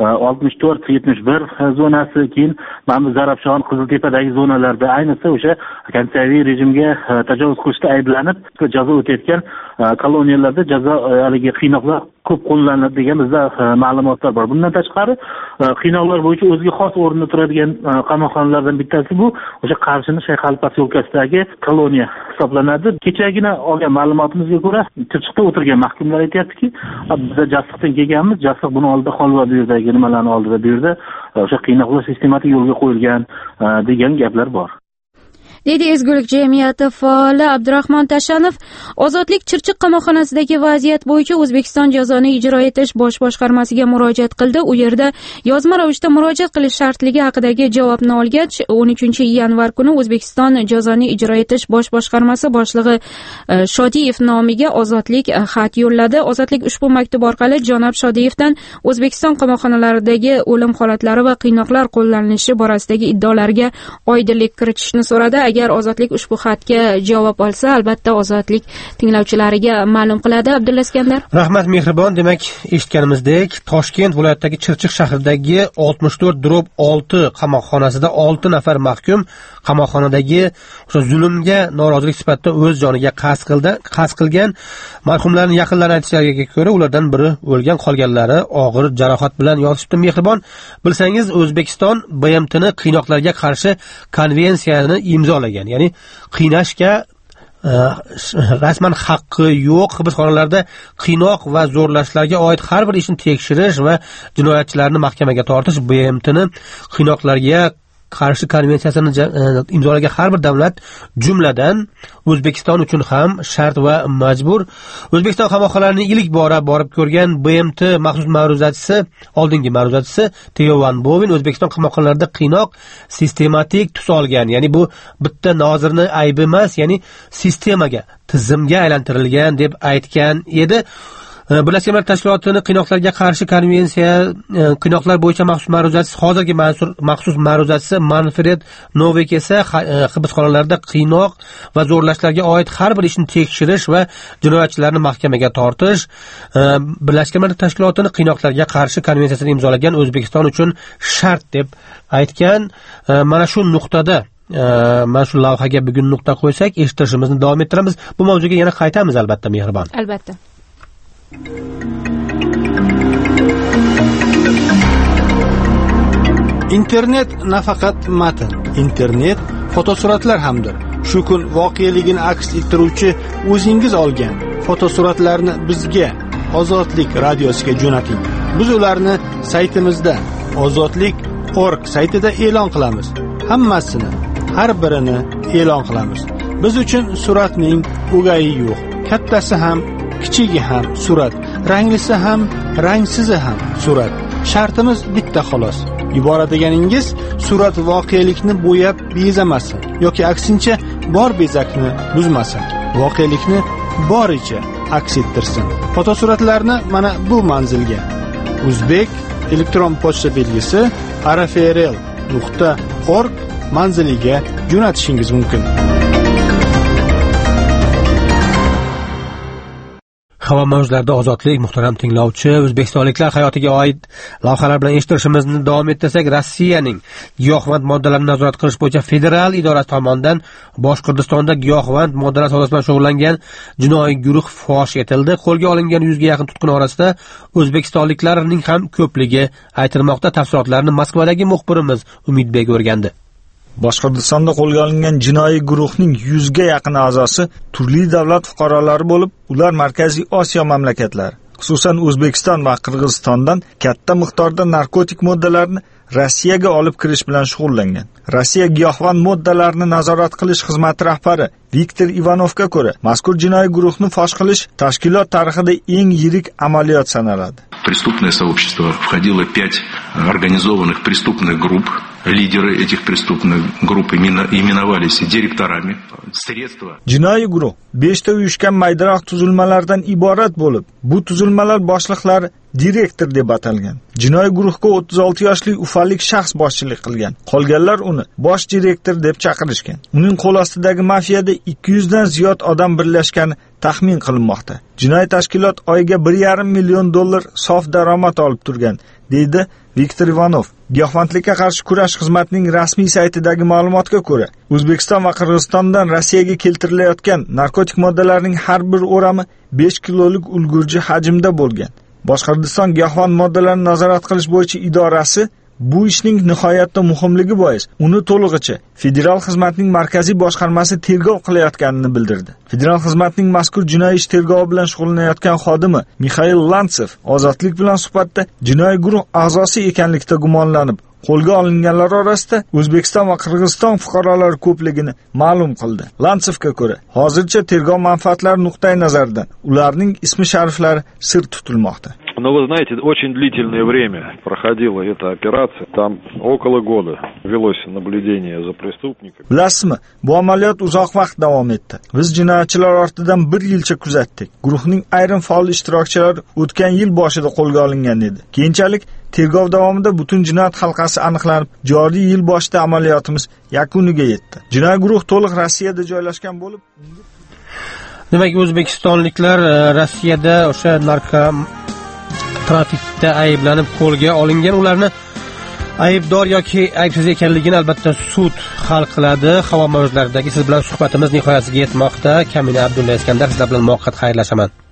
64-71 zonasi, keyin mana bu Zarafshon, Qiziltepadagi zonalarda ayniqsa o'sha konstitutsiyaviy rejimga tajovuz qilishda ayblanib jazo o'tayotgan koloniyalarda jazo haligi qiynoqlar ko'p qo'llaniladi degan bizda ma'lumotlar bor. Bundan tashqari qiynoqlar bo'yicha o'ziga xos o'rinda turadigan qamoqxonalardan bittasi bu o'sha Qarshini Shayxali posyolkasidagi koloniya hisoblanadi. Kechagina olgan ma'lumotimizga ko'ra Chirchiqda o'tirgan mahkumlar aytayaptiki, biz Jassiqdan kelganmiz, Jassiq buni oldida Xolva bu yerdagi nimalarni oldida bu yerda o'sha qiynoqlar sistematik yo'lga qo'yilgan degan gaplar bor. dedi Ezgulik jamiyati faoli Abdurahmon Tashanov. Ozodlik Chirchiq qamoqxonasidagi vaziyat bo'yicha O'zbekiston jazoni ijro etish bosh boshqarmasiga murojaat qildi. U yerda yozma ravishda murojaat qilish shartligi haqidagi javobni olgach, 13-yanvar kuni O'zbekiston jazoni ijro etish bosh boshqarmasi boshlig'i Shodiyev nomiga Ozodlik xat yo'lladi. Ozodlik ushbu maktub orqali janob Shodiyevdan O'zbekiston qamoqxonalaridagi o'lim holatlari va qiynoqlar qo'llanilishi borasidagi iddaolarga oydinlik kiritishni so'radi. Agar Ozodlik ushbu xatga javob olsa, albatta Ozodlik tinglovchilariga ma'lum qiladi. Abdulla Iskandar. Rahmat Mehribon. Demak, eshitganimizdek, Toshkent viloyatidagi Chirchiq shahridagi 64/6 qamoqxonasida 6 nafar mahkum qamoqxonadagi o'sha zulmga norozilik sifatida o'z joniga qasd qilgan. Marhumlarning yaqinlari aytishlariga ko'ra, ulardan biri o'lgan, qolganlari og'ir jarohat bilan yotibdi. Mehribon, bilsangiz, O'zbekiston BMTni qiynoqlarga qarshi konvensiyani imzolagan. Ya'ni qiynashga rasman haqqi yo'q. Hibsxonalarda qiynoq va zo'rlashlarga oid har bir ishni tekshirish va jinoyatchilarni mahkamaga tortish BMTni qiynoqlarga qarshi konvensiyasini imzolagan har bir davlat, jumladan O'zbekiston uchun ham shart va majbur. O'zbekiston qamoqxonalarining ilk bora borib ko'rgan BMT maxsus ma'ruzachisi, oldingi ma'ruzachisi Theo Van Boven O'zbekiston qamoqxonalarida qiynoq sistematik tus olgan. Ya'ni bu bitta nozirni aybi emas, ya'ni sistemaga, tizimga aylantirilgan deb aytgan edi. Birlashgan Millatlar Tashkilotining qiynoqlarga qarshi konvensiya, qiynoqlar bo'yicha maxsus ma'ruzachisi, hozirgi maxsus ma'ruzachisi Manfred Novik esa hibsxonalarda qiynoq va zo'rlashlarga oid har bir ishni tekshirish va jinoyatchilarni mahkamaga tortish Birlashgan Millatlar Tashkilotining qiynoqlarga qarshi konvensiyasini imzolagan O'zbekiston uchun shart deb aytgan. Mana shu nuqtada mana shu lavhaga bugun nuqta qo'ysak, eshittirishimizni davom ettiramiz. Bu mavzuga yana qaytamiz albatta, Mehribon. Albatta. Internet nafaqat matn, internet fotosuratlar hamdir. Shu kun voqeligini aks ettiruvchi o'zingiz olgan fotosuratlarni bizga Ozodlik radiosiga jo'nating. Biz ularni saytimizda ozodlik.org saytida e'lon qilamiz. Hammasini, har birini e'lon qilamiz. Biz uchun suratning o'gayi yo'q. Kattasi ham, kichigi ham surat, ranglisi ham, rangsizi ham surat. Shartimiz bitta xolos. Yuboradiganingiz surat voqelikni bo'yab bezamasin yoki aksincha bor bezakni buzmasin. Voqelikni boricha aks ettirsin. Fotosuratlarni mana bu manzilga Uzbek elektron pochta belgisi arafrl.org manziliga jo'natishingiz mumkin. Havo mavjlarida ozodlik, muhtaram tinglovchi, o'zbekistonliklar hayotiga oid lavhalar bilan eshittirishimizni davom ettirsak, Rossiyaning giyohvand moddalarni nazorat qilish bo'yicha federal idorasi tomonidan Boshqirdistonda giyohvand moddalar savdosi bilan shug'ullangan jinoiy guruh fosh etildi. Qo'lga olingan 100 ga yaqin tutqun orasida o'zbekistonliklarning ham ko'pligi aytilmoqda. Tafsilotlarni Moskvadagi muxbirimiz Umidbek o'rgandi. Boshqirdistonda qo'lga olingan jinoiy guruhning 100 ga yaqin a'zosi turli davlat fuqarolari bo'lib, ular Markaziy Osiyo mamlakatlari, xususan O'zbekiston va Qirg'izistondan katta miqdorda narkotik moddalarni Rossiyaga olib kirish bilan shug'ullangan. Rossiya giyohvand moddalarni nazorat qilish xizmati rahbari Viktor Ivanovga ko'ra, mazkur jinoiy guruhni fosh qilish tashkilot tarixida eng yirik amaliyot sanaladi. Преступное сообщество входило 5 организованных преступных групп. Лидеры этих преступных групп именовались директорами. Средства. Jinoiy guruh 5 ta uyushgan maydaroq tuzilmalardan iborat bo'lib, bu tuzilmalar boshliqlari direktor deb atalgan. Jinoiy guruhga 36 yoshli ufalik shaxs boshchilik qilgan. Qolganlar uni bosh direktor deb chaqirishgan. Uning qo'l ostidagi mafiyada 200 dan ziyod odam birlashgani taxmin qilinmoqda. Jinoiy tashkilot oyiga 1,5 million dollar sof daromad olib turgan, deydi Viktor Ivanov. Giyohvandlikka qarshi kurash xizmatining rasmiy saytidagi ma'lumotga ko'ra, O'zbekiston va Qirg'izistondan Rossiyaga keltirilayotgan narkotik moddalarning har bir o'rami 5 kilolik ulgurji hajmda bo'lgan. Boshqirdiston giyohvand moddalarni nazorat qilish bo'yicha idorasi bu ishning nihoyatda muhimligi bois uni to'lig'icha federal xizmatning markaziy boshqarmasi tergov qilayotganini bildirdi. Federal xizmatning mazkur jinoiy ish tergovi bilan shug'ullanayotgan xodimi Mixail Lantsev ozodlik bilan suhbatda jinoiy guruh a'zosi ekanlikda gumonlanib, qo'lga olinganlar orasida O'zbekiston va Qirg'iziston fuqarolari ko'pligini ma'lum qildi. Lantsevga ko'ra, hozircha tergov manfaatlari nuqtai nazaridan ularning ismi shariflari sir tutilmoqda. Но вы знаете, очень длительное время проходила эта операция. Там около года велось наблюдение за преступниками. Bilasizmi, bu amaliyot uzoq vaqt davom etdi. Biz jinoyatchilar ortidan 1 yilcha kuzatdik. Guruhning ayrim faol ishtirokchilari o'tgan yil boshida qo'lga olingan edi. Keyinchalik tergov davomida butun jinoyat halqasi aniqlanib, joriy yil boshida amaliyotimiz yakuniga yetdi. Jinoiy guruh to'liq Rossiyada joylashgan bo'lib, demak o'zbekistonliklar Rossiyada o'sha trafikda ayblanib qo'lga olingan. Ularni aybdor yoki aybsiz ekanligini albatta sud hal qiladi. Havo mavjlaridagi siz bilan suhbatimiz nihoyasiga yetmoqda. Kamina Abdulla Iskandar sizlar bilan muvaqqat xayrlashaman.